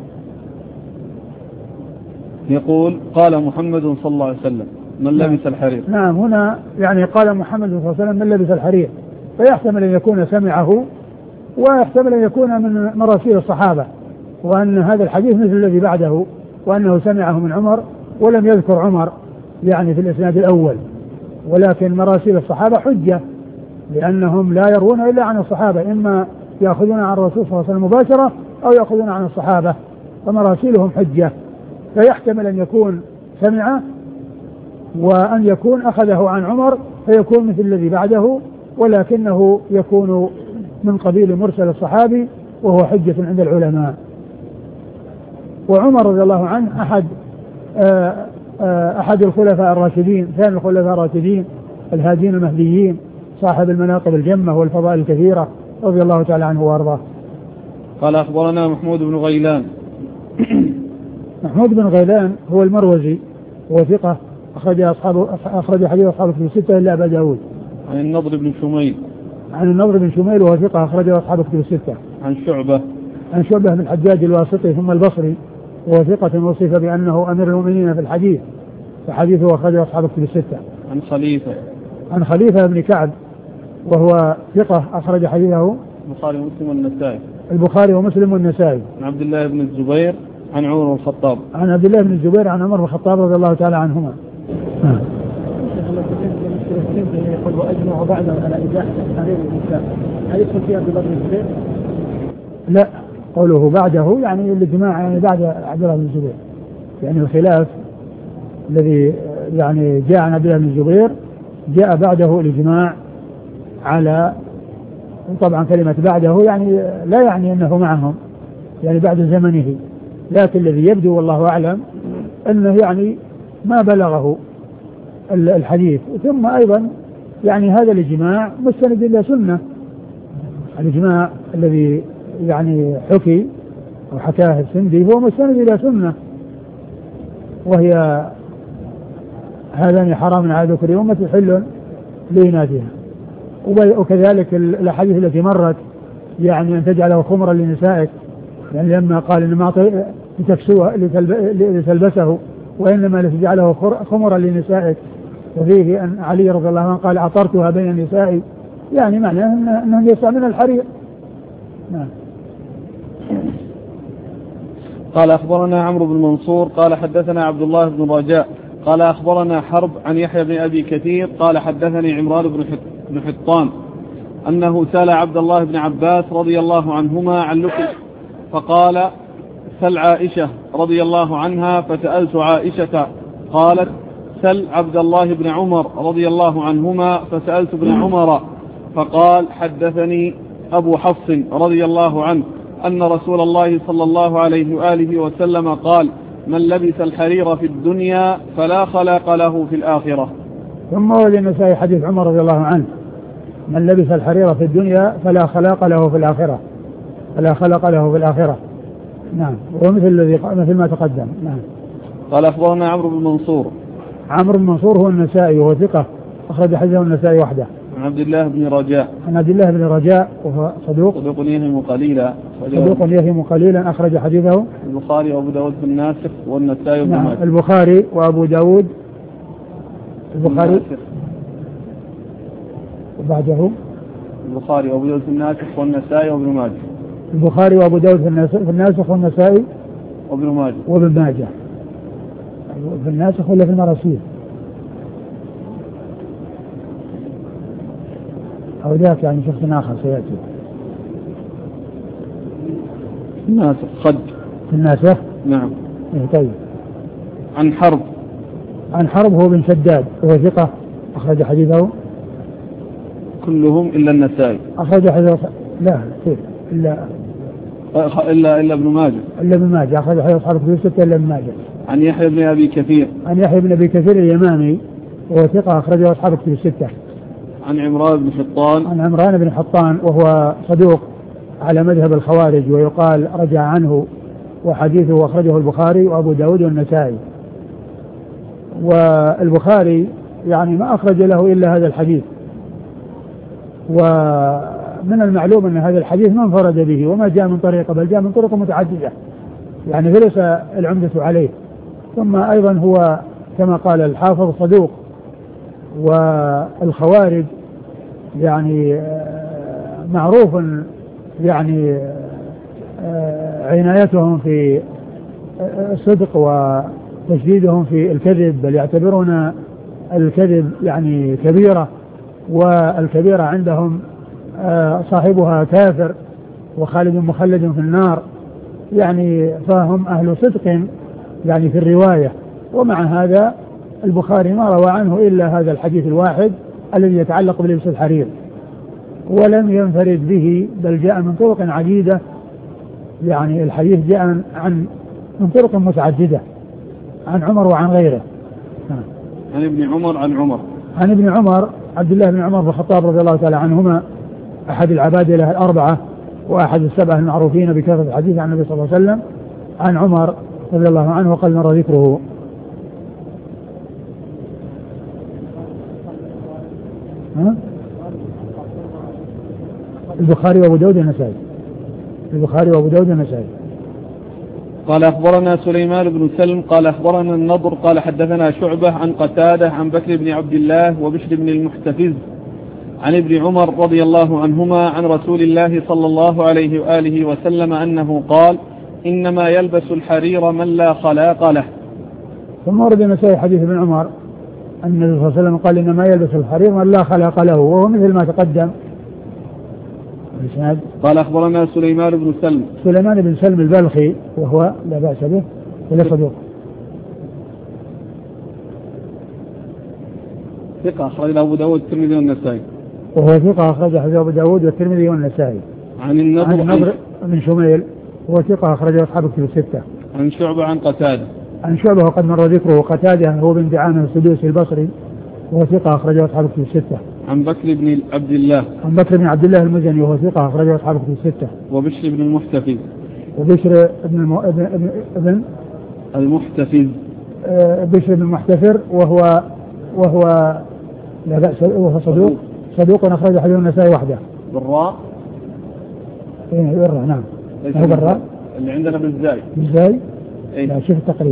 يقول قال محمد صلى الله عليه وسلم من لبس الحرير. نعم، هنا يعني قال محمد صلى الله عليه وسلم من لبس الحرير، فيحتمل أن يكون سمعه ويحتمل أن يكون من مراسيل الصحابة، وأن هذا الحديث مثل الذي بعده، وأنه سمعه من عمر ولم يذكر عمر يعني في الإسناد الأول. ولكن مراسيل الصحابة حجة، لأنهم لا يروون إلا عن الصحابة، إما يأخذون عن الرسول صلى الله عليه وسلم مباشرة أو يأخذون عن الصحابة، فمراسيلهم حجة، فيحتمل أن يكون سمعه وأن يكون أخذه عن عمر فيكون مثل الذي بعده، ولكنه يكون من قبيل مرسل الصحابي وهو حجة عند العلماء. وعمر رضي الله عنه أحد آآ آآ أحد الخلفاء الراشدين، ثاني الخلفاء الراشدين الهادين المهديين، صاحب المناقب الجمة والفضائل الكثيرة، رضي الله تعالى عنه وارضاه. قال أخبرنا محمود بن غيلان. محمود بن غيلان هو المروزي، هو ثقة أخرج أصحاب أخرج حديث أصحاب الكتب الستة إلا أبا داود. عن النضر بن شميل. عن النضر بن شميل وهو ثقة أخرج أصحاب الكتب الستة. عن شعبة. عن شعبة بن الحجاج الواسطي ثم البصري، وهو ثقة وصف بأنه أمير المؤمنين في الحديث، فحديثه أخرج أصحاب الكتب الستة. عن خليفة. عن خليفة بن كعب وهو ثقة أخرج حديثه البخاري ومسلم والنسائي. البخاري ومسلم والنسائي. عن عبد الله بن الزبير عن عمر بن الخطاب. عن عبد الله بن الزبير عن عمر بن الخطاب رضي الله تعالى عنهما. يقول وأجمع بعضهم على إزاحة الحرير والنساء، هل يدخل فيها عبد الله بن الزبير؟ لا، قوله بعده يعني الاجماع يعني بعد عبد الله بن الزبير، يعني الخلاف الذي يعني جاء عن عبد الله بن الزبير جاء بعده الإجماع على، طبعا كلمة بعده يعني لا يعني أنه معهم يعني بعد زمنه، لكن الذي يبدو والله أعلم أنه يعني ما بلغه الحديث. ثم أيضا يعني هذا الإجماع مستند إلى سنة، الإجماع الذي يعني حكي أو حكاه السندي هو مستند إلى سنة، وهي هذان حرام على ذكر أمة حل لإناثها. وكذلك الأحاديث التي مرت يعني أن تجعله خمرا لنسائك، يعني لما قال إنما لتكسوه لتلبسه وإنما لتجعله خمرا لنسائك، وفيه أن علي رضي الله عنه قال عطرتها بين النساء، يعني معناه أنهم يستعملون الحرير. نعم. قال أخبرنا عمرو بن منصور قال حدثنا عبد الله بن رجاء قال أخبرنا حرب عن يحيى بن أبي كثير قال حدثني عمران بن حطان أنه سأل عبد الله بن عباس رضي الله عنهما عن لكم فقال سل عائشة رضي الله عنها، فسألت عائشة قالت سل عبد الله بن عمر رضي الله عنهما، فسألت ابن عمر فقال حدثني أبو حفص رضي الله عنه أن رسول الله صلى الله عليه وآله وسلم قال من لبس الحرير في الدنيا فلا خلاق له في الآخرة. ثم ورد النسائي حديث عمر رضي الله عنه من لبس الحرير في الدنيا فلا خلاق له في الآخرة، فلا خلق له في الآخرة. نعم. ومثل الذي مثل ما تقدم. نعم. قال أخبرنا عمرو بن منصور. عمرو بن منصور هو النسائي وهو ثقة أخرج حديثه النسائي وحده. عن عبد الله بن رجاء. عن عبد الله بن رجاء وهو صدوق. صدوق يهم قليلا. صدوق يهم قليلا أخرج حديثه البخاري وأبو داود في الناسخ والنسائي وابن ماجه. نعم. البخاري وأبو داود. البخاري وبعده البخاري وأبو داود في الناسخ والنسائي وابن ماجه. البخاري وأبو داود في الناسخ والنسائي وابن ماجه. وابن ماجه. في الناسخ ولا في المراسيل أو ذاك يعني شخص آخر سيأتي. الناسخ خد. في الناسخ. نعم. طيب. عن حرب. عن حرب هو بن شداد وهو ثقة أخرج حديثه كلهم إلا النسائي. أخرج حديثه لا كيف إلا إلا إلا ابن ماجه. إلا ابن ماجه أخرج حديث أصحاب الكتب الستة إلا ابن ماجه. عن يحيى بن أبي كثير. عن يحيى بن أبي كثير اليمامي وهو ثقة أخرجه أصحاب الكتب الستة. عن عمران بن حطان. عن عمران بن حطان وهو صدوق على مذهب الخوارج ويقال رجع عنه، وحديثه أخرجه البخاري وأبو داود والنسائي. والبخاري يعني ما أخرج له إلا هذا الحديث، ومن المعلوم أن هذا الحديث ما انفرد به وما جاء من طريقه بل جاء من طرق متعددة، يعني فليس العمدة عليه. ثم أيضا هو كما قال الحافظ صدوق، والخوارج يعني معروف يعني عنايتهم في الصدق وتشديدهم في الكذب، بل يعتبرون الكذب يعني كبيرة، والكبيرة عندهم صاحبها كافر وخالد مخلد في النار، يعني فهم أهل صدق يعني في الرواية. ومع هذا البخاري ما روى عنه إلا هذا الحديث الواحد الذي يتعلق بلبس الحرير، ولم ينفرد به بل جاء من طرق عديدة، يعني الحديث جاء عن من طرق متعددة عن عمر وعن غيره. عن ابن عمر عن عمر عن ابن عمر عبد الله بن عمر بن الخطاب رضي الله تعالى عنهما، أحد العبادلة الأربعة وأحد السبعة المعروفين بكثرة الحديث عن النبي صلى الله عليه وسلم، عن عمر رضي الله عنه وقد مر ذكره. ها؟ البخاري وابو داود والنسائي. البخاري وابو داود والنسائي. قال أخبرنا سليمان بن سلم قال أخبرنا النضر قال حدثنا شعبة عن قتادة عن بكر بن عبد الله وبشر بن المحتفز عن ابن عمر رضي الله عنهما عن رسول الله صلى الله عليه وآله وسلم أنه قال إنما يلبس الحرير من لا خلاق له. ثم ورد النسائي حديث ابن عمر أن النبي صلى الله عليه وسلم قال إنما يلبس الحرير من لا خلاق له، وهو مثل ما تقدم. قال أخبرنا سليمان بن سلم. سليمان بن سلم البلخي وهو لا بأس به ولا صدوق. ثقة أخرج أبو داود والترمذي والنسائي. وهو ثقة أخرج أبو داود والترمذي والنسائي. عن النضر, عن النضر بن شميل وهو ثقة أخرج أصحاب الكتب الستة. عن شعبة عن قتادة. عن شعبة وقد مر ذكره. قتادة هو بن دعامة السدوسي البصري وهو ثقة أخرجه أصحاب الكتب الستة. عن بكر بن عبد الله عن بكر بن عبد الله المزني وهو ثقة أخرجه أصحاب الكتب الستة. وبشر بن المحتفظ وبشر بن الم... ابن... ابن... ابن المحتفظ آه بشر بن المحتفر وهو وهو لا بأس وهو صدوق صدوق أخرج حديث النسائي وحده. بالراء؟ إيه بالراء نعم. هو بالراء اللي عندنا بالزاي. بالزاي؟ إيه؟ لا شوف التقريب.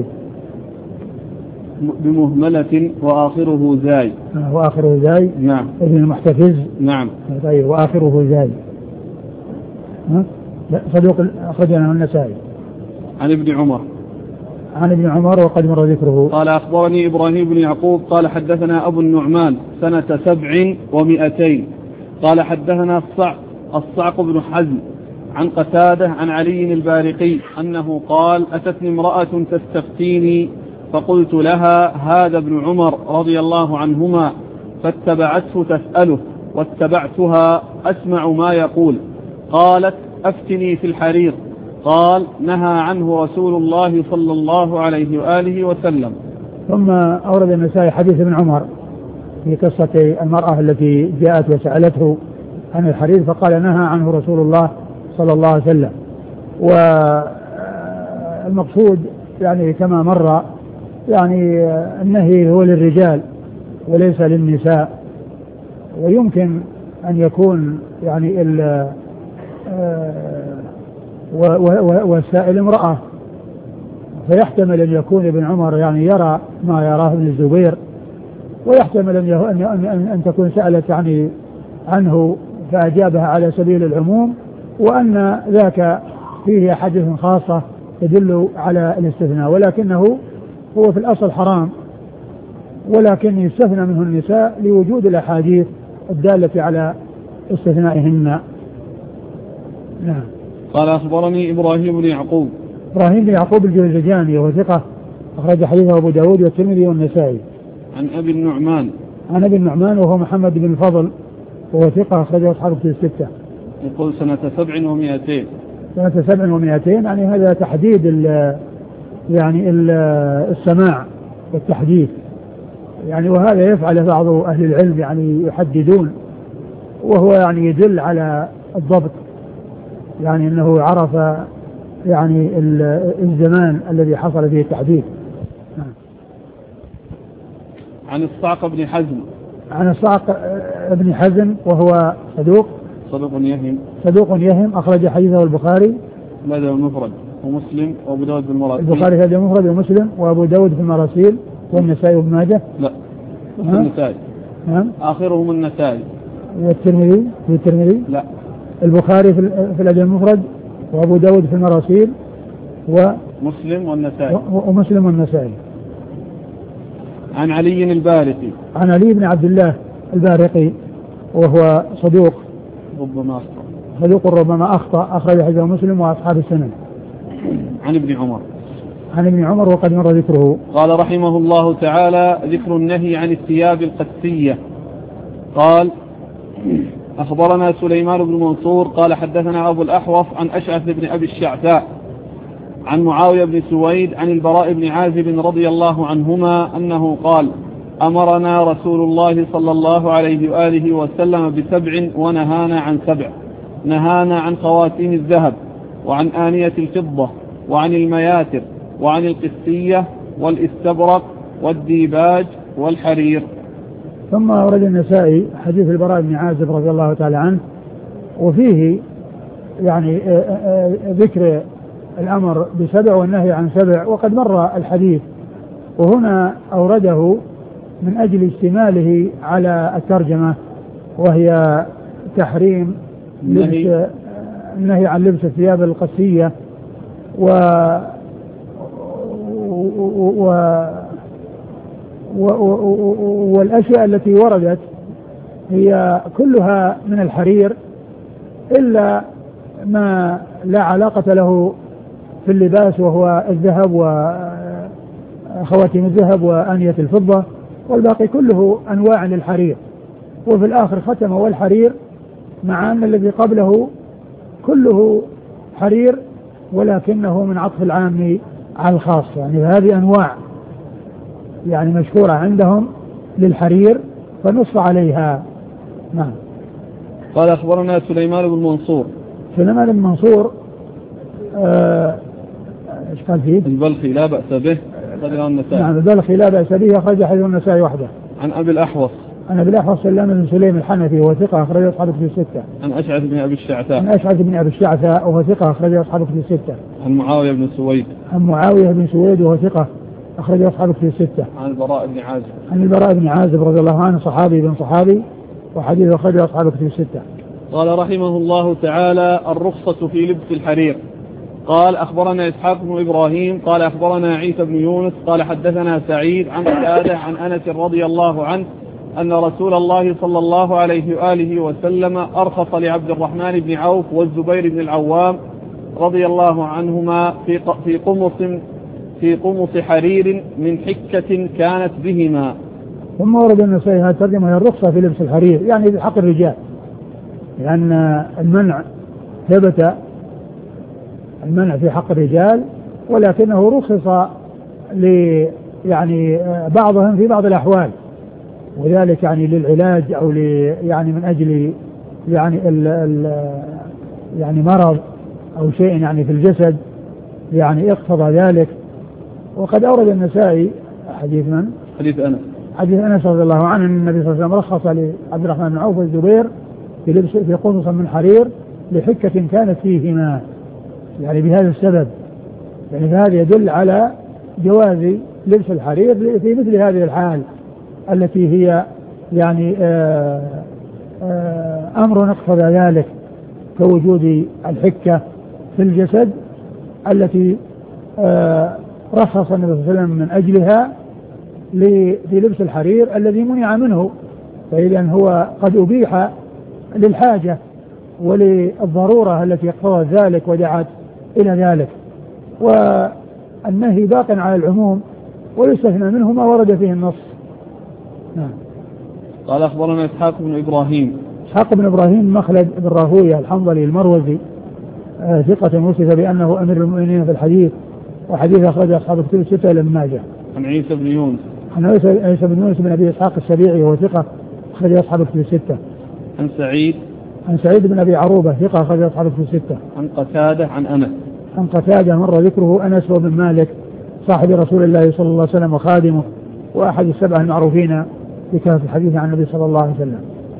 بمهملة وآخره زاي. آه وآخره زاي. نعم. ابن المحتفظ. نعم. طيب وآخره زاي. ها؟ لا صدوق أخرج له النسائي. عن ابن عمر. عن ابن عمر وقد مر ذكره. قال أخبرني إبراهيم بن يعقوب قال حدثنا أبو النعمان سنة سبع ومئتين قال حدثنا الصعق الصعق بن حزم عن قتادة عن علي البارقي أنه قال أتتني امرأة تستفتيني فقلت لها هذا ابن عمر رضي الله عنهما فاتبعته تسأله واتبعتها أسمع ما يقول قالت أفتني في الحرير قال نهى عنه رسول الله صلى الله عليه وآله وسلم. ثم أورد النسائي حديث ابن عمر في قصة المرأة التي جاءت وسألته عن الحرير فقال نهى عنه رسول الله صلى الله عليه وسلم. والمقصود يعني كما مر يعني النهي هو للرجال وليس للنساء، ويمكن أن يكون يعني ال والسائل امرأة فيحتمل أن يكون ابن عمر يعني يرى ما يراه ابن الزبير، ويحتمل أن, أن, أن تكون سألت يعني عنه فأجابها على سبيل العموم، وأن ذاك فيه حديث خاصة تدل على الاستثناء، ولكنه هو في الأصل حرام ولكن يستثنى منه النساء لوجود الأحاديث الدالة على استثنائهن. نعم. قال أخبرني إبراهيم بن يعقوب. إبراهيم بن يعقوب الجوزجاني وهو ثقة أخرج حديثه أبو داود والترمذي والنسائي. عن أبي النعمان. عن أبي النعمان وهو محمد بن الفضل وهو ثقة أخرجه أصحاب الكتب الستة. يقول سنة سبع ومئتين. سنة سبع ومئتين يعني هذا تحديد ال يعني ال السماع والتحديث يعني، وهذا يفعل بعض أهل العلم يعني يحددون، وهو يعني يدل على الضبط يعني أنه عرف يعني الزمان الذي حصل فيه التحديث. عن الصعق بن حزم. عن الصعق بن حزم وهو صدوق صدوق يهم صدوق يهم أخرج حديثه البخاري الأدب المفرد ومسلم وأبو داود في المراسيل. البخاري الأدب المفرد ومسلم وأبو داود في المراسيل والنسائي وابن ماجه. لا النسائي. نعم. آخرهم النسائي. والترمذي في الترمذي. لا. البخاري في في الأدب المفرد وأبو داود في المراسيل ومسلم والنسائي. ومسلم والنسائي. عن علي البارقي. عن علي بن عبد الله البارقي وهو صدوق ربما أخطأ. صدوق ربما أخطأ أخرج حديثه مسلم وأصحاب السنن. عن ابن عمر. عن ابن عمر وقد مر ذكره. قال رحمه الله تعالى ذكر النهي عن الثياب القدسية. قال أخبرنا سليمان بن منصور قال حدثنا أبو الأحوص عن أشعث بن أبي الشعثاء عن معاوية بن سويد عن البراء بن عازب رضي الله عنهما أنه قال أمرنا رسول الله صلى الله عليه وآله وسلم بسبع ونهانا عن سبع. نهانا عن خواتيم الذهب وعن آنية الفضة وعن المياتر وعن القسية والاستبرق والديباج والحرير. ثم ورد النسائي حديث البراء بن عازب رضي الله تعالى عنه وفيه يعني ذكر الأمر بسبع والنهي عن سبع، وقد مر الحديث، وهنا أورده من أجل اشتماله على الترجمة وهي تحريم لبس النهي عن لبس الثياب القسية و و والأشياء التي وردت هي كلها من الحرير إلا ما لا علاقة له في اللباس وهو الذهب وخواتيم الذهب وآنية الفضة، والباقي كله أنواع للحرير. وفي الآخر ختم والحرير، مع أن الذي قبله كله حرير ولكنه من عطف العام على الخاص، يعني هذه أنواع يعني مشهورة عندهم للحرير فنص عليها. نعم. قال أخبرنا سليمان بن منصور. سليمان بن منصور ايش قال فيه؟ البلخي لا بأس به أخرجه النسائي. نعم البلخي لا بأس به أخرج حديث النسائي وحده. عن أبي الأحوص. عن أبي الأحوص سلام بن سليم الحنفي وهو ثقة أخرجه أصحاب كتب الستة. عن أشعث بن أبي الشعثاء. عن أشعث بن أبي الشعثاء وهو ثقة أخرجه أصحاب كتب الستة. عن معاوية بن سويد. عن معاوية بن سويد وهو ثقة أخرجه أصحاب كتب الستة. عن البراء بن عازب. عن البراء بن عازب رضي الله عنه صحابي بن صحابي وحديث أخرجه أصحاب كتب الستة. قال رحمه الله تعالى الرخصة في لبس الحرير. قال أخبرنا إسحاق بن إبراهيم قال أخبرنا عيسى بن يونس قال حدثنا سعيد عن قتادة عن أنس رضي الله عنه أن رسول الله صلى الله عليه وآله وسلم أرخص لعبد الرحمن بن عوف والزبير بن العوام رضي الله عنهما في في قمص في قمص حرير من حكة كانت بهما. ثم ورد النسائي هذه الترجمة هي الرخصة في لبس الحرير يعني بحق الرجال، لأن المنع ثبت المنع في حق الرجال ولكنه رخص ل يعني بعضهم في بعض الأحوال، وذلك يعني للعلاج أو ل يعني من أجل يعني ال ال يعني مرض أو شيء يعني في الجسد يعني اقتضى ذلك. وقد أورد النسائي حديث من؟ حديث أنس حديث أنس رضي الله عنه أن النبي صلى الله عليه وسلم رخص لعبد الرحمن بن عوف والزبير في لبس في قمص من حرير لحكة كانت فيهما، يعني بهذا السبب، يعني هذا يدل على جواز لبس الحرير في مثل هذه الحال التي هي يعني آآ آآ أمر اقتضى ذلك كوجود الحكة في الجسد التي رخص النبي صلى الله عليه وسلم من أجلها في لبس الحرير الذي منع منه، فإذن هو قد أبيح للحاجة وللضرورة التي اقتضت ذلك ودعت إلى ذلك، والنهي باق على العموم ويستثنى منه ما ورد فيه النص. نعم. قال أخبرنا إسحاق بن إبراهيم. إسحاق بن إبراهيم مخلد بن راهوية الحنظلي المروزي آه ثقة وصف بأنه أمير المؤمنين في الحديث وحديث أخرج أصحاب الكتب الستة لابن ماجه. عن عيسى بن يونس. عن عيسى بن يونس بن أبي إسحاق السبيعي وهو ثقة أخرج أصحاب الكتب الستة. عن سعيد. عن سعيد بن أبي عروبة ثقة أخرج أصحاب الكتب الستة. عن قتادة عن أنس. عن قتادة مر ذكره أنس بن مالك صاحب رسول الله صلى الله عليه وسلم وخادمه وأحد السبع المعروفين بكثرة الحديث عن النبي صلى الله عليه وسلم.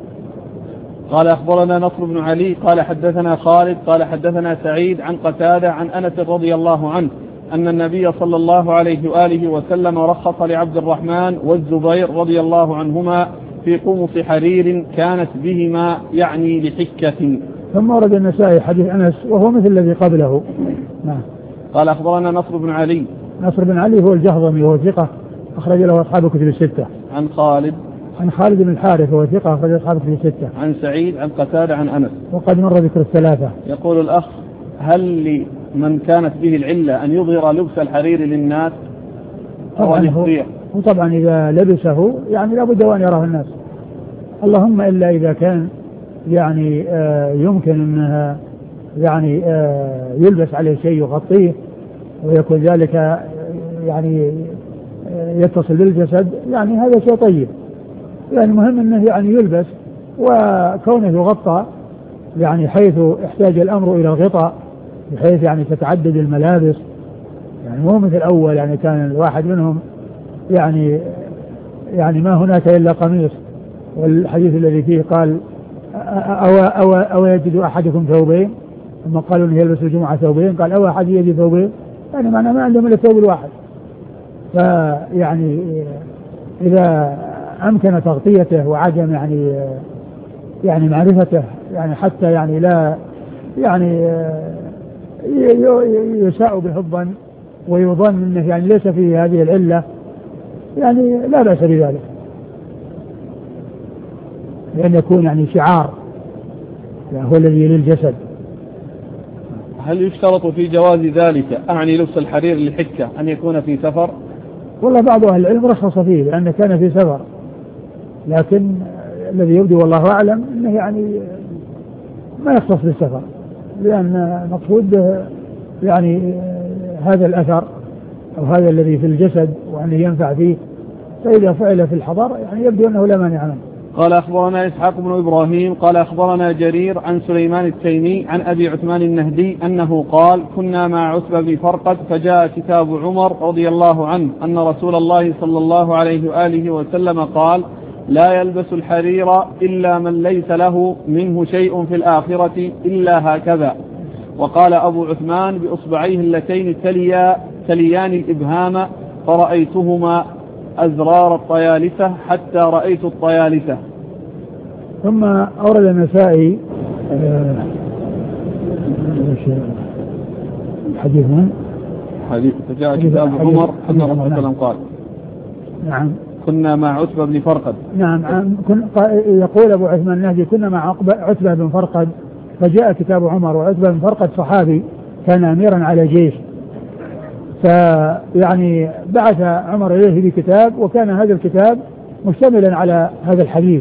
قال أخبرنا نصر بن علي قال حدثنا خالد قال حدثنا سعيد عن قتادة عن أنس رضي الله عنه أن النبي صلى الله عليه وآله وسلم رخص لعبد الرحمن والزبير رضي الله عنهما في قمص حرير كانت بهما يعني لحكة. ثم ورد النسائي حديث أنس وهو مثل الذي قبله. نعم. قال أخبرنا نصر بن علي. نصر بن علي هو الجهضمي وهو ثقة أخرج له أصحاب كتب الستة. عن خالد. عن خالد بن الحارث وهو ثقة أخرج أصحاب كتب الستة. عن سعيد عن قتادة عن أنس. وقد مر ذكر الثلاثة. يقول الأخ هل لمن كانت به العلة أن يظهر لبس الحرير للناس؟ طبعا هو وطبعا إذا لبسه يعني لابد أن يراه الناس، اللهم إلا إذا كان يعني آه يمكن أنها يعني آه يلبس عليه شيء يغطيه ويكون ذلك آه يعني آه يتصل بالجسد، يعني هذا شيء طيب، يعني مهم أنه يعني يلبس وكونه يغطى يعني حيث احتاج الأمر إلى الغطاء بحيث يعني تتعدد الملابس، يعني مو مثل الأول يعني كان الواحد منهم يعني يعني ما هناك إلا قميص، والحديث الذي فيه قال أو, أو, أو يجد أحدكم ثوبين، ثم قالوا أنه يلبس الجمعة ثوبين، قال أو أحد يجد ثوبين، يعني معنى ما عندهم إلا الثوب الواحد. فيعني إذا أمكن تغطيته وعدم يعني يعني معرفته يعني حتى يعني لا يعني يساء به الظن ويظن أنه يعني ليس فيه هذه العلة، يعني لا بأس بذلك، لأن يكون يعني شعار يعني هو الذي يلي الجسد. هل يشترط في جواز ذلك أعني لبس الحرير للحكة أن يكون في سفر؟ والله بعض أهل العلم رخص فيه لأنه كان في سفر، لكن الذي يبدو والله أعلم أنه يعني ما يختص بالسفر، لأن مقصود يعني هذا الأثر أو هذا الذي في الجسد وأنه ينفع فيه فإذا فعل في الحضر يعني يبدو أنه لا مانع منه. قال أخبرنا إسحاق بن إبراهيم قال أخبرنا جرير عن سليمان التيمي عن أبي عثمان النهدي أنه قال كنا مع عتبة بن فرقد فجاء كتاب عمر رضي الله عنه أن رسول الله صلى الله عليه وآله وسلم قال لا يلبس الحرير إلا من ليس له منه شيء في الآخرة إلا هكذا. وقال أبو عثمان بأصبعيه اللتين تليا تليان الإبهام فرأيتهما أزرار الطيالسة حتى رأيت الطيالسة. ثم أورد النسائي حديث من حديث فجاء كتاب عمر أن رسول الله نعم. قال نعم كنا مع عتبة بن فرقد. نعم يقول أبو عثمان النهدي كنا مع عتبة بن فرقد فجاء كتاب عمر، وعتبة بن فرقد صحابي كان أميرا على جيش، فيعني بعث عمر إليه بكتاب وكان هذا الكتاب مشتملا على هذا الحديث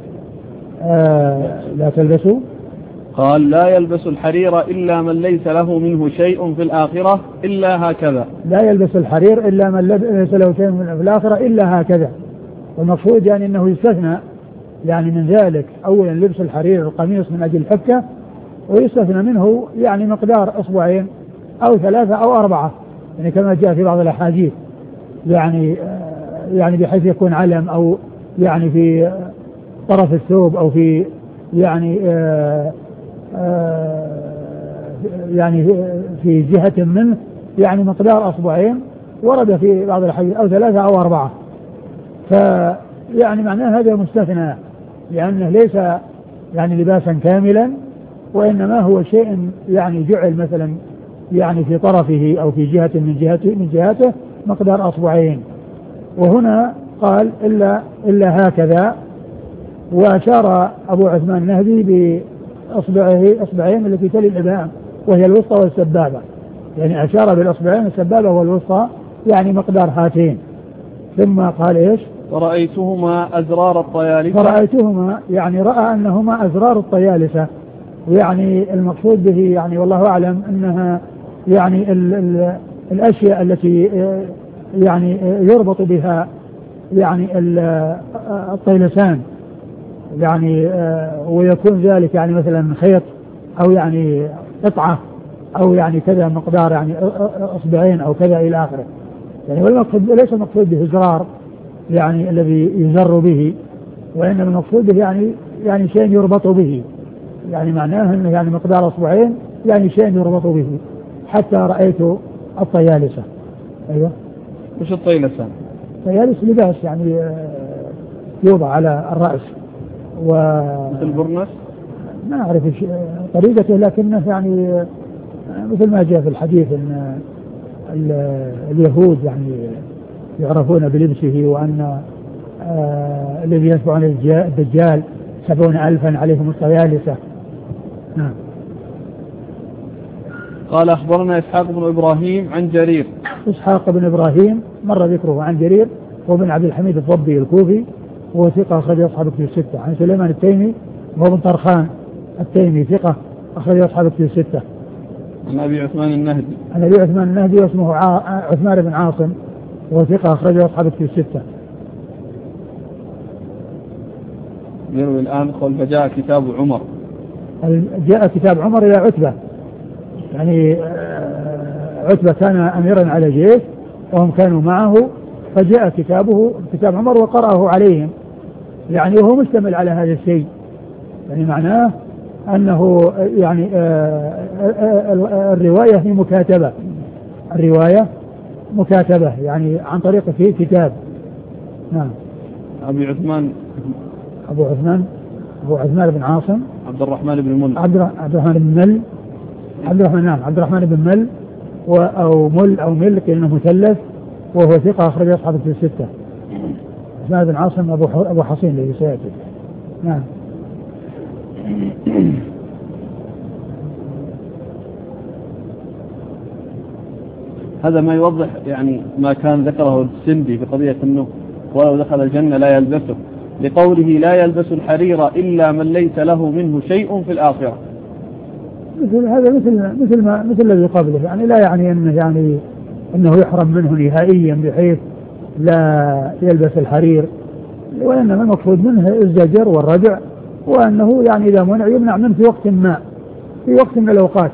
آه لا تلبسوا قال لا يلبس الحرير إلا من ليس له منه شيء في الآخرة إلا هكذا. لا يلبس الحرير إلا من ليس له شيء في الآخرة إلا هكذا. والمقصود يعني أنه يستثنى يعني من ذلك أولا لبس الحرير القميص من أجل الحكة، ويستثنى منه يعني مقدار أصبعين أو ثلاثة أو أربعة يعني كما جاء في بعض الأحاديث يعني يعني بحيث يكون علم أو يعني في طرف الثوب أو في يعني آآ آآ يعني في جهة منه يعني مقدار أصبعين، ورد في بعض الأحاديث أو ثلاثة أو أربعة. فيعني معناه هذا مستثنى لأنه ليس يعني لباسا كاملا، وإنما هو شيء يعني جعل مثلا يعني في طرفه أو في جهة من جهته من جهته مقدار أصبعين. وهنا قال إلا إلا هكذا، وأشار أبو عثمان النهدي بأصبعه أصبعين التي تلي الإبهام وهي الوسطى والسبابة، يعني أشار بالأصبعين السبابة والوسطى يعني مقدار هاتين. ثم قال إيش؟ فرأيتهما أزرار الطيالسة. فرأيتهما يعني رأى أنهما أزرار الطيالسة، يعني المقصود به يعني والله أعلم أنها يعني ال ال الأشياء التي يعني يربط بها يعني الطيلسان يعني ويكون ذلك يعني مثلا خيط أو يعني قطعة أو يعني كذا مقدار يعني أصبعين أو كذا إلى آخره. يعني والمقصود ليس المقصود به زرار يعني الذي يزر به، وإنما المقصود به يعني يعني شيء يربط به، يعني معناه أنه يعني مقدار أصبعين يعني شيء يربط به حتى رأيت الطيالسة. أيوة. وش الطيلسة؟ الطيالس لباس يعني يوضع على الرأس و مثل برنس؟ ما أعرف طريقته، لكنه يعني مثل ما جاء في الحديث أن اليهود يعني يعرفون بلبسه، وأن آه الذي يتبعون الدجال سبعون ألفا عليهم الطيالسة. نعم. قال أخبرنا إسحاق بن إبراهيم عن جرير. إسحاق بن إبراهيم مر ذكره عن جرير وابن عبد الحميد الضبي الكوفي وهو ثقة أخرج أصحاب الكتب الستة. عن سليمان التيمي وهو بن طرخان التيمي ثقة أخرج أصحاب الكتب الستة. عن أبي عثمان النهدي. عن أبي عثمان النهدي واسمه عثمان بن عاصم وهو ثقة أخرج أصحاب الكتب الستة. يروي الآن قول فجاء كتاب عمر. جاء كتاب عمر إلى عتبة، يعني عتبة كان أميرا على جيش وهم كانوا معه، فجاء كتابه كتاب عمر وقرأه عليهم، يعني وهو مشتمل على هذا الشيء، يعني معناه أنه يعني الرواية هي مكاتبة، الرواية مكاتبة يعني عن طريق فيه كتاب. نعم. أبي عثمان أبو عثمان أبو عثمان بن عاصم عبد الرحمن بن مل عبد الرحمن بن مل عبد الرحمن نعم عبد الرحمن بن مل أو مل أو مل كأنه مثلث، وهو ثقة أخرج أصحاب الكتب الستة. عثمان بن عاصم أبو أبو حصين الذي سيأتي. نعم. هذا ما يوضح يعني ما كان ذكره السندي في قضية أنه ولو دخل الجنة لا يلبسه، لقوله لا يلبس الحرير إلا من ليس له منه شيء في الآخرة. مثل هذا مثل مثل ما مثل الذي قبله، يعني لا يعني أنه يعني أنه يحرم منه نهائيا بحيث لا يلبس الحرير، وإنما المقصود منه الزجر والردع، وأنه يعني إذا منع يمنع منه في وقت ما في وقت من الأوقات.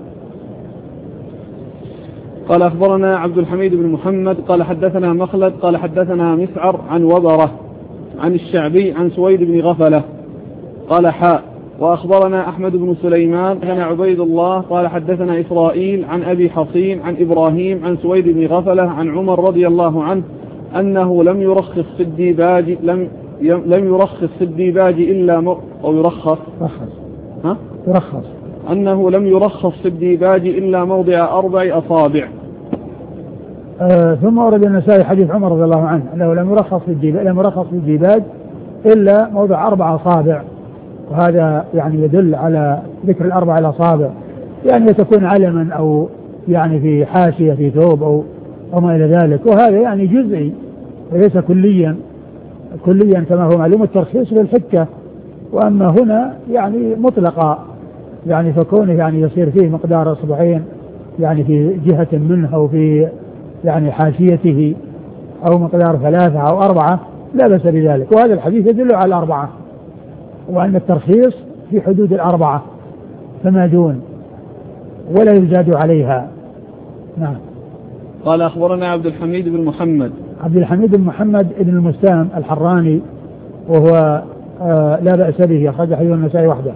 قال أخبرنا عبد الحميد بن محمد قال حدثنا مخلد قال حدثنا مسعر عن وبرة عن الشعبي عن سويد بن غفلة قال حاء وأخبرنا أحمد بن سليمان كان عبيد الله قال حدثنا إسرائيل عن أبي حصين عن إبراهيم عن سويد بن غفلة عن عمر رضي الله عنه أنه لم يرخص في الديباج لم لم يرخص في الديباج إلا م... أو يرخص رخص ها يرخص أنه لم يرخص في الديباج إلا موضع أربع أصابع. آه ثم ورد النسائي حديث عمر رضي الله عنه أنه لم يرخص في الديباج لم يرخص في الديباج إلا موضع أربع أصابع، وهذا يعني يدل على ذكر الأربع الأصابع، يعني تكون علما أو يعني في حاشية في ثوب أو أو ما إلى ذلك، وهذا يعني جزئي وليس كليا كليا كما هو معلوم الترخيص للحكة، وأما هنا يعني مطلقة يعني فكونه يعني يصير فيه مقدار أصبعين يعني في جهة منه أو في يعني حاشيته أو مقدار ثلاثة أو أربعة لا بأس بذلك، وهذا الحديث يدل على الأربعة، وأن الترخيص في حدود الأربعة فما دون ولا يزاد عليها. نعم. قال أخبرنا عبد الحميد بن محمد عبد الحميد بن محمد بن المستام الحراني وهو آه لا بأس به، أخرج حديث النسائي وحده.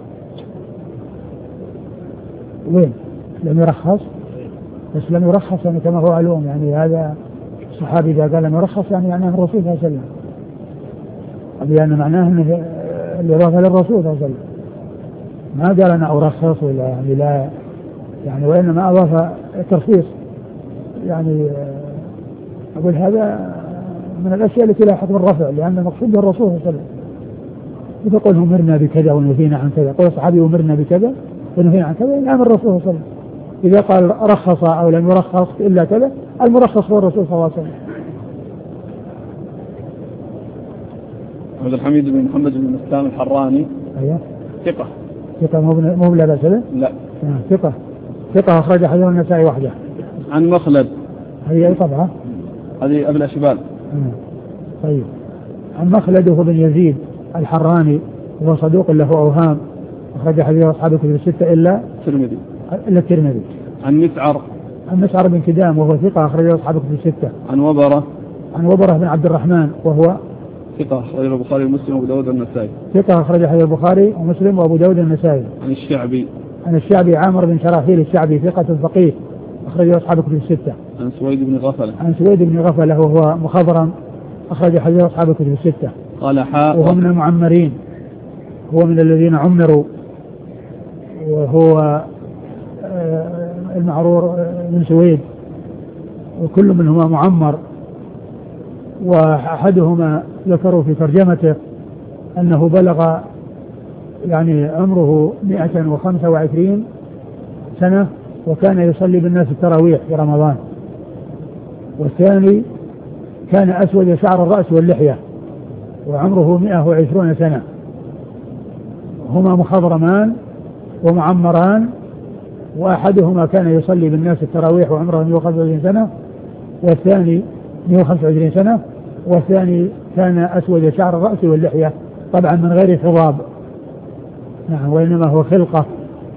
وين لم يرخص؟ بس لم يرخص يعني كما هو معلوم، يعني هذا الصحابي إذا قال لم يرخص يعني معناه الرسول صلى الله عليه وسلم، لأن معناه أنه الإضافة للرسول صلى الله عليه وسلم، ما قال أنا أرخص ولا يعني لا يعني، وإنما أضاف الترخيص يعني. أقول هذا من الأشياء التي لا حكم الرفع، لأن المقصود به الرسول صلى الله عليه وسلم. يقول أمرنا بكذا ونهينا عن كذا، يقول الصحابي أمرنا بكذا ونهينا عن كذا، نعم الرسول صلى الله عليه وسلم. إذا قال رخص أو لم يرخص إلا كذا، المرخص هو الرسول صلى الله عليه وسلم. عبد الحميد بن محمد بن المستام الحراني. أيوه. ثقة. ثقة مو لا بأس له؟ لا. ثقة. ثقة أخرج حديث النسائي وحده. عن مخلد. هي أي طبعة؟ هذه أبي الأشبال. طيب. عن مخلد هو بن يزيد الحراني وهو صدوق له أوهام، أخرج حديث أصحاب الكتب الستة إلا الترمذي. إلا الترمذي. عن مسعر. عن مسعر بن كدام وهو ثقة أخرج أصحاب الكتب الستة. عن وبرة. عن وبرة بن عبد الرحمن وهو ثقة أخرج البخاري ومسلم وأبو داود والنسائي. ثقة أخرج حديث البخاري ومسلم وأبو داود والنسائي. عن الشعبي. عن الشعبي عامر بن شراحيل الشعبي ثقة فقيه أخرج أصحاب الكتب الستة. عن سويد بن غفلة. عن سويد بن غفلة وهو مخضرم أخرج حديث أصحاب الكتب الستة. قال حاء وهو من المعمرين، هو من الذين عمروا، وهو المعرور من سويد، وكل منهما معمر، وأحدهما ذكروا في ترجمته أنه بلغ يعني عمره مئة وخمسة وعشرين سنة وكان يصلي بالناس التراويح في رمضان، والثاني كان أسود شعر الرأس واللحية وعمره مئة وعشرون سنة، هما مخضرمان ومعمران، وأحدهما كان يصلي بالناس التراويح وعمره مئة وخمسة وعشرين سنة والثاني مئة وخمسة وعشرين سنة والثاني كان أسود شعر الرأس واللحية، طبعا من غير خضاب، نعم، وإنما هو خلقة.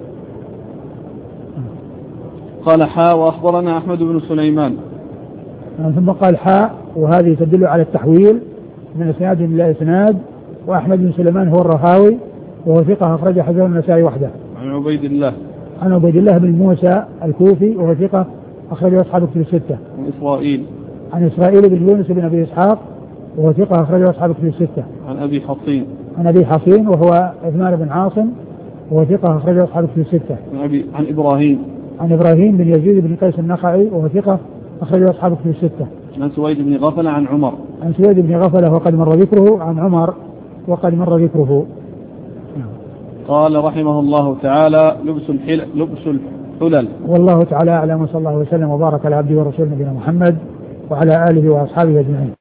قال حاء وأخبرنا أحمد بن سليمان. ثم قال حاء، وهذه تدل على التحويل من إسناد إلى إسناد، وأحمد بن سليمان هو الرهاوي وهو ثقة أخرج حديث النسائي وحده. عن عبيد الله. عن عبيد الله بن موسى الكوفي وهو ثقة أخرج أصحاب الكتب الستة. عن إسرائيل. عن إسرائيل بن يونس بن أبي إسحاق وهو ثقة أخرج أصحاب الكتب الستة. عن أبي حصين. عن أبي حصين وهو عثمان بن عاصم وهو ثقة أخرج أصحاب الكتب الستة. عن أبي عن إبراهيم. عن إبراهيم بن يزيد بن قيس النخعي وهو ثقة أخرج أصحاب الكتب الستة. عن سويد بن غفلة عن عمر. عن سويد بن غفلة وقد مر ذكره. عن عمر وقد مر ذكره. قال رحمه الله تعالى: لبس الحلل لبس الحلل. والله تعالى أعلم، وصلى الله وسلم وبارك على عبده ورسوله نبينا محمد وعلى آله وأصحابه أجمعين.